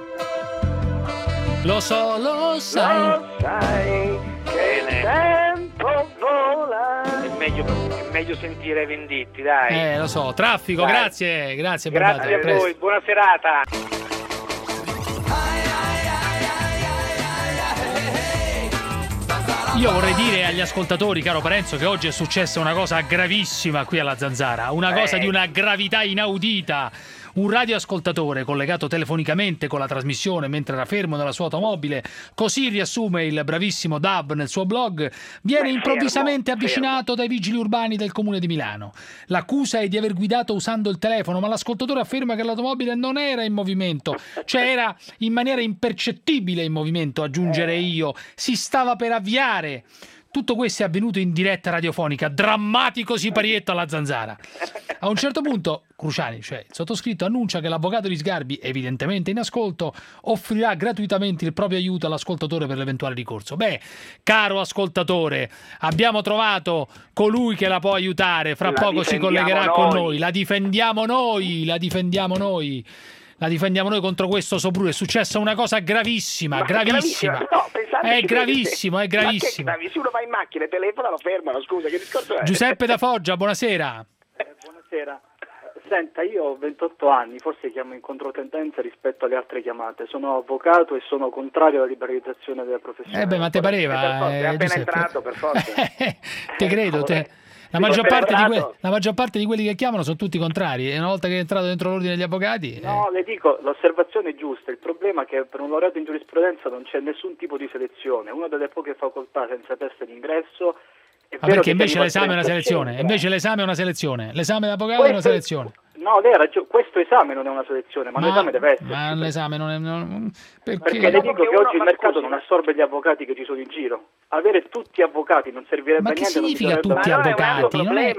Lo so, lo sai. Lo sai che il tempo vola. È meglio sentire Venditti, dai. Lo so, traffico, Dai. grazie Barbato. Grazie a voi, buona serata. Io vorrei dire agli ascoltatori, caro Parenzo, che oggi è successa una cosa gravissima qui alla Zanzara, una cosa di una gravità inaudita. Un radioascoltatore collegato telefonicamente con la trasmissione mentre era fermo nella sua automobile, così riassume il bravissimo Dab nel suo blog, viene improvvisamente avvicinato dai vigili urbani del comune di Milano. L'accusa è di aver guidato usando il telefono, ma l'ascoltatore afferma che l'automobile non era in movimento, cioè era in maniera impercettibile in movimento, aggiungerei io, si stava per avviare. Tutto questo è avvenuto in diretta radiofonica, drammatico siparietto alla Zanzara. A un certo punto, Cruciani, cioè il sottoscritto, annuncia che l'avvocato di Sgarbi, evidentemente in ascolto, offrirà gratuitamente il proprio aiuto all'ascoltatore per l'eventuale ricorso. Beh, caro ascoltatore, abbiamo trovato colui che la può aiutare, fra poco si collegherà con noi. La difendiamo noi. La difendiamo noi contro questo sopruro. È successa una cosa gravissima, gravissima. No, è gravissimo. Ma se uno va in macchina e telefona lo fermano, scusa, che discorso è? Giuseppe da Foggia, buonasera. Buonasera. Senta, io ho 28 anni, forse chiamo in controtendenza rispetto alle altre chiamate. Sono avvocato e sono contrario alla liberalizzazione della professione. Ma te pareva? È appena entrato, per forza. Te credo, La maggior parte di quelli che chiamano sono tutti contrari, e una volta che è entrato dentro l'ordine degli avvocati... No, le dico, l'osservazione è giusta, il problema è che per un laureato in giurisprudenza non c'è nessun tipo di selezione, una delle poche facoltà senza test d'ingresso... perché invece l'esame è una selezione, l'esame d'avvocato è una selezione. No, lei ha ragione, questo esame non è una selezione, ma l'esame deve essere. Ma l'esame non è... Perché le dico che oggi il mercato non assorbe gli avvocati che ci sono in giro. Avere tutti avvocati non servirebbe a niente. Ma che significa tutti avvocati?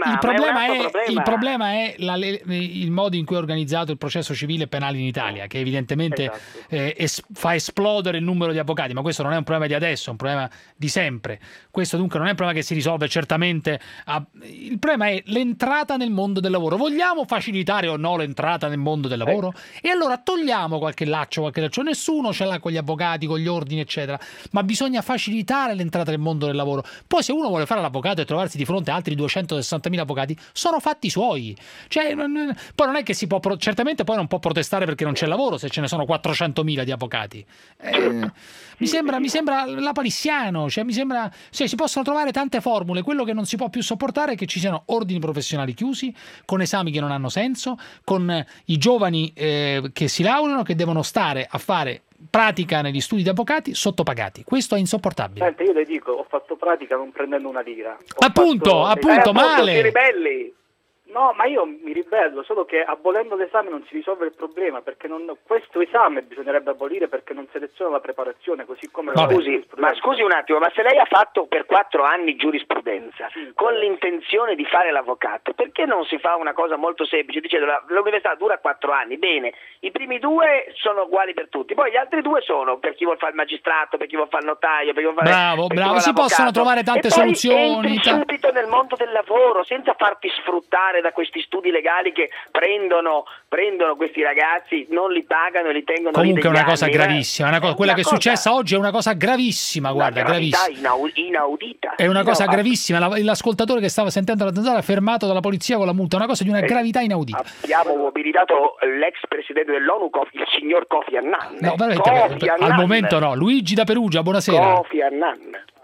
Il problema è il modo in cui è organizzato il processo civile e penale in Italia, che evidentemente fa esplodere il numero di avvocati, ma questo non è un problema di adesso, è un problema di sempre. Questo dunque non è un problema che si risolve certamente. Il problema è l'entrata nel mondo del lavoro. Vogliamo facilitare o no l'entrata nel mondo del lavoro? E allora togliamo qualche laccio. Nessuno ce l'ha con gli avvocati, con gli ordini, eccetera, ma bisogna facilitare l'entrata nel mondo del lavoro. Poi se uno vuole fare l'avvocato e trovarsi di fronte a altri 260.000 avvocati, sono fatti suoi. Cioè, poi non è che si può certamente poi non può protestare perché non c'è lavoro se ce ne sono 400.000 di avvocati. Mi sembra lapalissiano, cioè mi sembra, si possono trovare tante formule. Quello che non si può più sopportare è che ci siano ordini professionali chiusi, con esami che non hanno senso, con i giovani che si laureano, che devono stare a fare pratica negli studi di avvocati sottopagati. Questo è insopportabile. Senti, io le dico, ho fatto pratica non prendendo una lira. Appunto, male. Ti ribelli. No, ma io mi ribello, solo che abolendo l'esame non si risolve il problema, perché questo esame bisognerebbe abolire perché non seleziona la preparazione, così come Ma scusi un attimo, ma se lei ha fatto per 4 anni giurisprudenza con l'intenzione di fare l'avvocato, perché non si fa una cosa molto semplice dicendo l'università dura 4 anni, bene, i primi 2 sono uguali per tutti, poi gli altri 2 sono per chi vuol fare il magistrato, per chi vuol fare il notaio, per chi vuol fare bravo, si possono trovare tante soluzioni. Entri subito nel mondo del lavoro senza farti sfruttare da questi studi legali che prendono questi ragazzi, non li pagano e li tengono comunque lì è una cosa anni, gravissima, quella che è successa oggi è una cosa gravissima, guarda, gravissima. Inaudita. È una cosa gravissima, l'ascoltatore che stava sentendo la zanzara fermato dalla polizia con la multa, è una cosa di una gravità inaudita. Abbiamo mobilitato l'ex presidente dell'ONU, il signor Kofi Annan. No, veramente, al momento no. Luigi da Perugia, buonasera. Kofi Annan.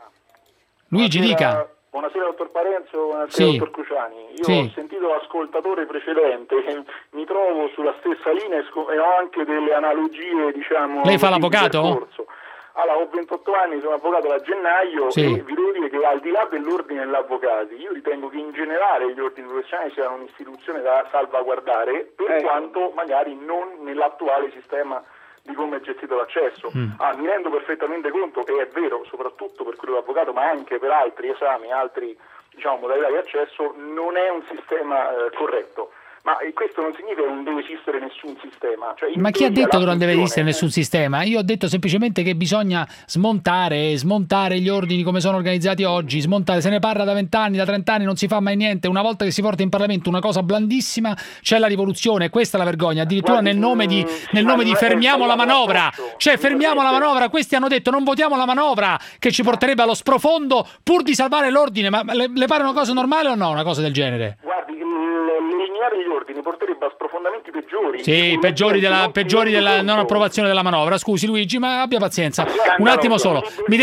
Luigi, dica. Buonasera dottor Parenzo, buonasera dottor Cruciani. Io ho sentito l'ascoltatore precedente, mi trovo sulla stessa linea e ho anche delle analogie, diciamo. Lei fa l'avvocato? Allora, ho 28 anni, sono avvocato da gennaio e vi devo dire che al di là dell'ordine degli avvocati, io ritengo che in generale gli ordini professionali siano un'istituzione da salvaguardare, per quanto magari non nell'attuale sistema di come è gestito l'accesso. Mi rendo perfettamente conto che è vero, soprattutto per quello dell'avvocato, ma anche per altri esami, altri modalità di accesso, non è un sistema corretto. Ma questo non significa che non deve esistere nessun sistema. Ma chi ha detto che non deve esistere nessun sistema? Io ho detto semplicemente che bisogna smontare gli ordini come sono organizzati oggi, se ne parla da 20 anni, da 30 anni, non si fa mai niente. Una volta che si porta in Parlamento una cosa blandissima, c'è la rivoluzione, questa è la vergogna, addirittura nel nome di fermiamo la manovra, fermiamo la manovra, questi hanno detto non votiamo la manovra che ci porterebbe allo sprofondo pur di salvare l'ordine, ma le pare una cosa normale o no, una cosa del genere? Guardi, eliminare gli ordini porterebbe a sprofondamenti peggiori. Sì, peggiori della non approvazione della manovra. Scusi Luigi, ma abbia pazienza. Un attimo solo.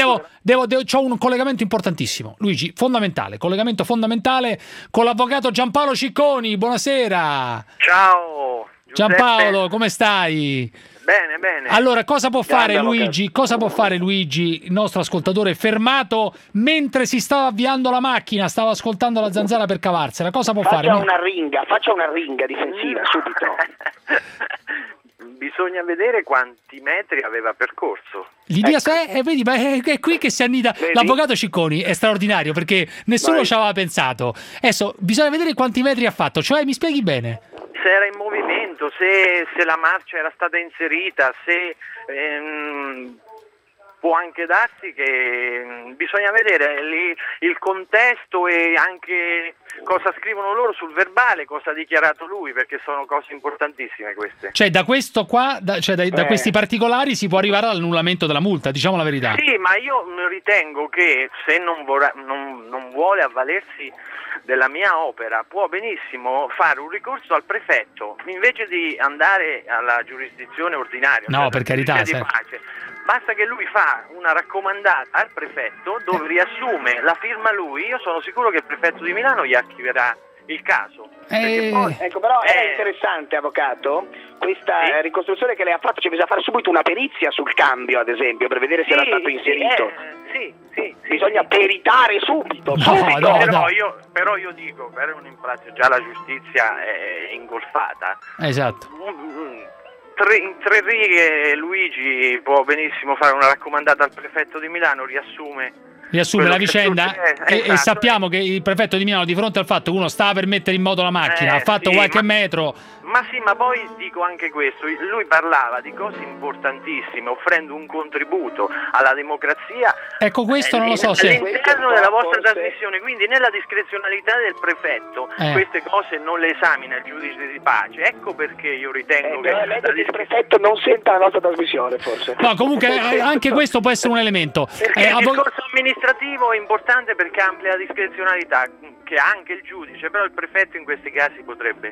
C'ho un collegamento importantissimo. Luigi, collegamento fondamentale con l'avvocato Giampaolo Cicconi. Buonasera. Ciao. Giuseppe. Giampaolo, come stai? Bene. Allora, cosa può fare Luigi? Cosa può fare Luigi, il nostro ascoltatore, fermato mentre si stava avviando la macchina, stava ascoltando la zanzara per cavarsela? Cosa può fare? Faccia una ringa difensiva subito. Bisogna vedere quanti metri aveva percorso. L'idea vedi, ma è qui che si annida. L'avvocato Cicconi è straordinario perché nessuno ci aveva pensato. Adesso bisogna vedere quanti metri ha fatto, cioè mi spieghi bene. Se era in movimento, se la marcia era stata inserita, se può anche darsi che bisogna vedere il contesto e anche cosa scrivono loro sul verbale, cosa ha dichiarato lui, perché sono cose importantissime queste. Cioè da questo qua, da questi particolari si può arrivare all'annullamento della multa, diciamo la verità. Sì, ma io ritengo che se non vuole avvalersi della mia opera può benissimo fare un ricorso al prefetto invece di andare alla giurisdizione ordinaria. No, per carità. Di pace. Basta che lui fa una raccomandata al prefetto dove riassume la firma lui. Io sono sicuro che il prefetto di Milano gli archiverà il caso. Ecco, però è interessante, avvocato, questa ricostruzione che lei ha fatto. Bisogna fare subito una perizia sul cambio, ad esempio, per vedere se era stato inserito. Bisogna peritare subito. Però io dico, per un impratico, già la giustizia è ingolfata. Esatto. In 3 righe Luigi può benissimo fare una raccomandata al prefetto di Milano, riassume la vicenda e sappiamo che il prefetto di Milano, di fronte al fatto che uno stava per mettere in moto la macchina, ha fatto qualche metro. Ma poi dico anche questo, lui parlava di cose importantissime, offrendo un contributo alla democrazia. Ecco, questo non lo so se all'interno della vostra trasmissione, quindi nella discrezionalità del prefetto queste cose non le esamina il giudice di pace. Ecco perché io ritengo che il prefetto non senta la nostra trasmissione, forse. No, comunque anche questo può essere un elemento. Il discorso amministrativo è importante perché amplia la discrezionalità che ha anche il giudice, però il prefetto in questi casi potrebbe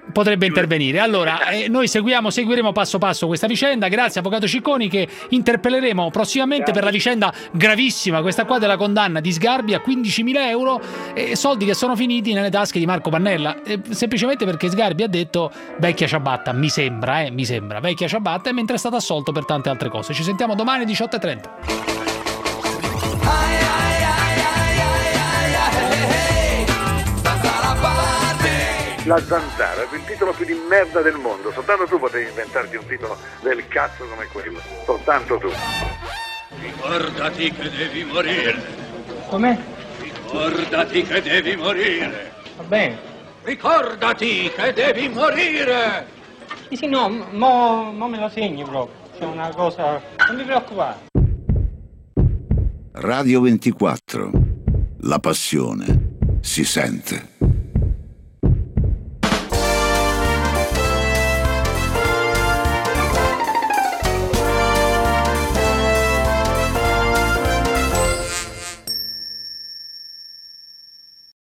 potrebbe intervenire. Allora, noi seguiremo passo passo questa vicenda. Grazie avvocato Cicconi, che interpelleremo prossimamente per la vicenda gravissima, questa qua della condanna di Sgarbi a 15.000 euro, soldi che sono finiti nelle tasche di Marco Pannella, semplicemente perché Sgarbi ha detto vecchia ciabatta, mi sembra, vecchia ciabatta, mentre è stato assolto per tante altre cose. Ci sentiamo domani 18:30. La Zanzara, il titolo più di merda del mondo. Soltanto tu potevi inventarti un titolo del cazzo come quello. Soltanto tu. Ricordati che devi morire. Com'è? Ricordati che devi morire. Va bene. Ricordati che devi morire. Sì, no, mo me lo segni proprio. C'è una cosa... Non mi preoccupare. Radio 24. La passione si sente.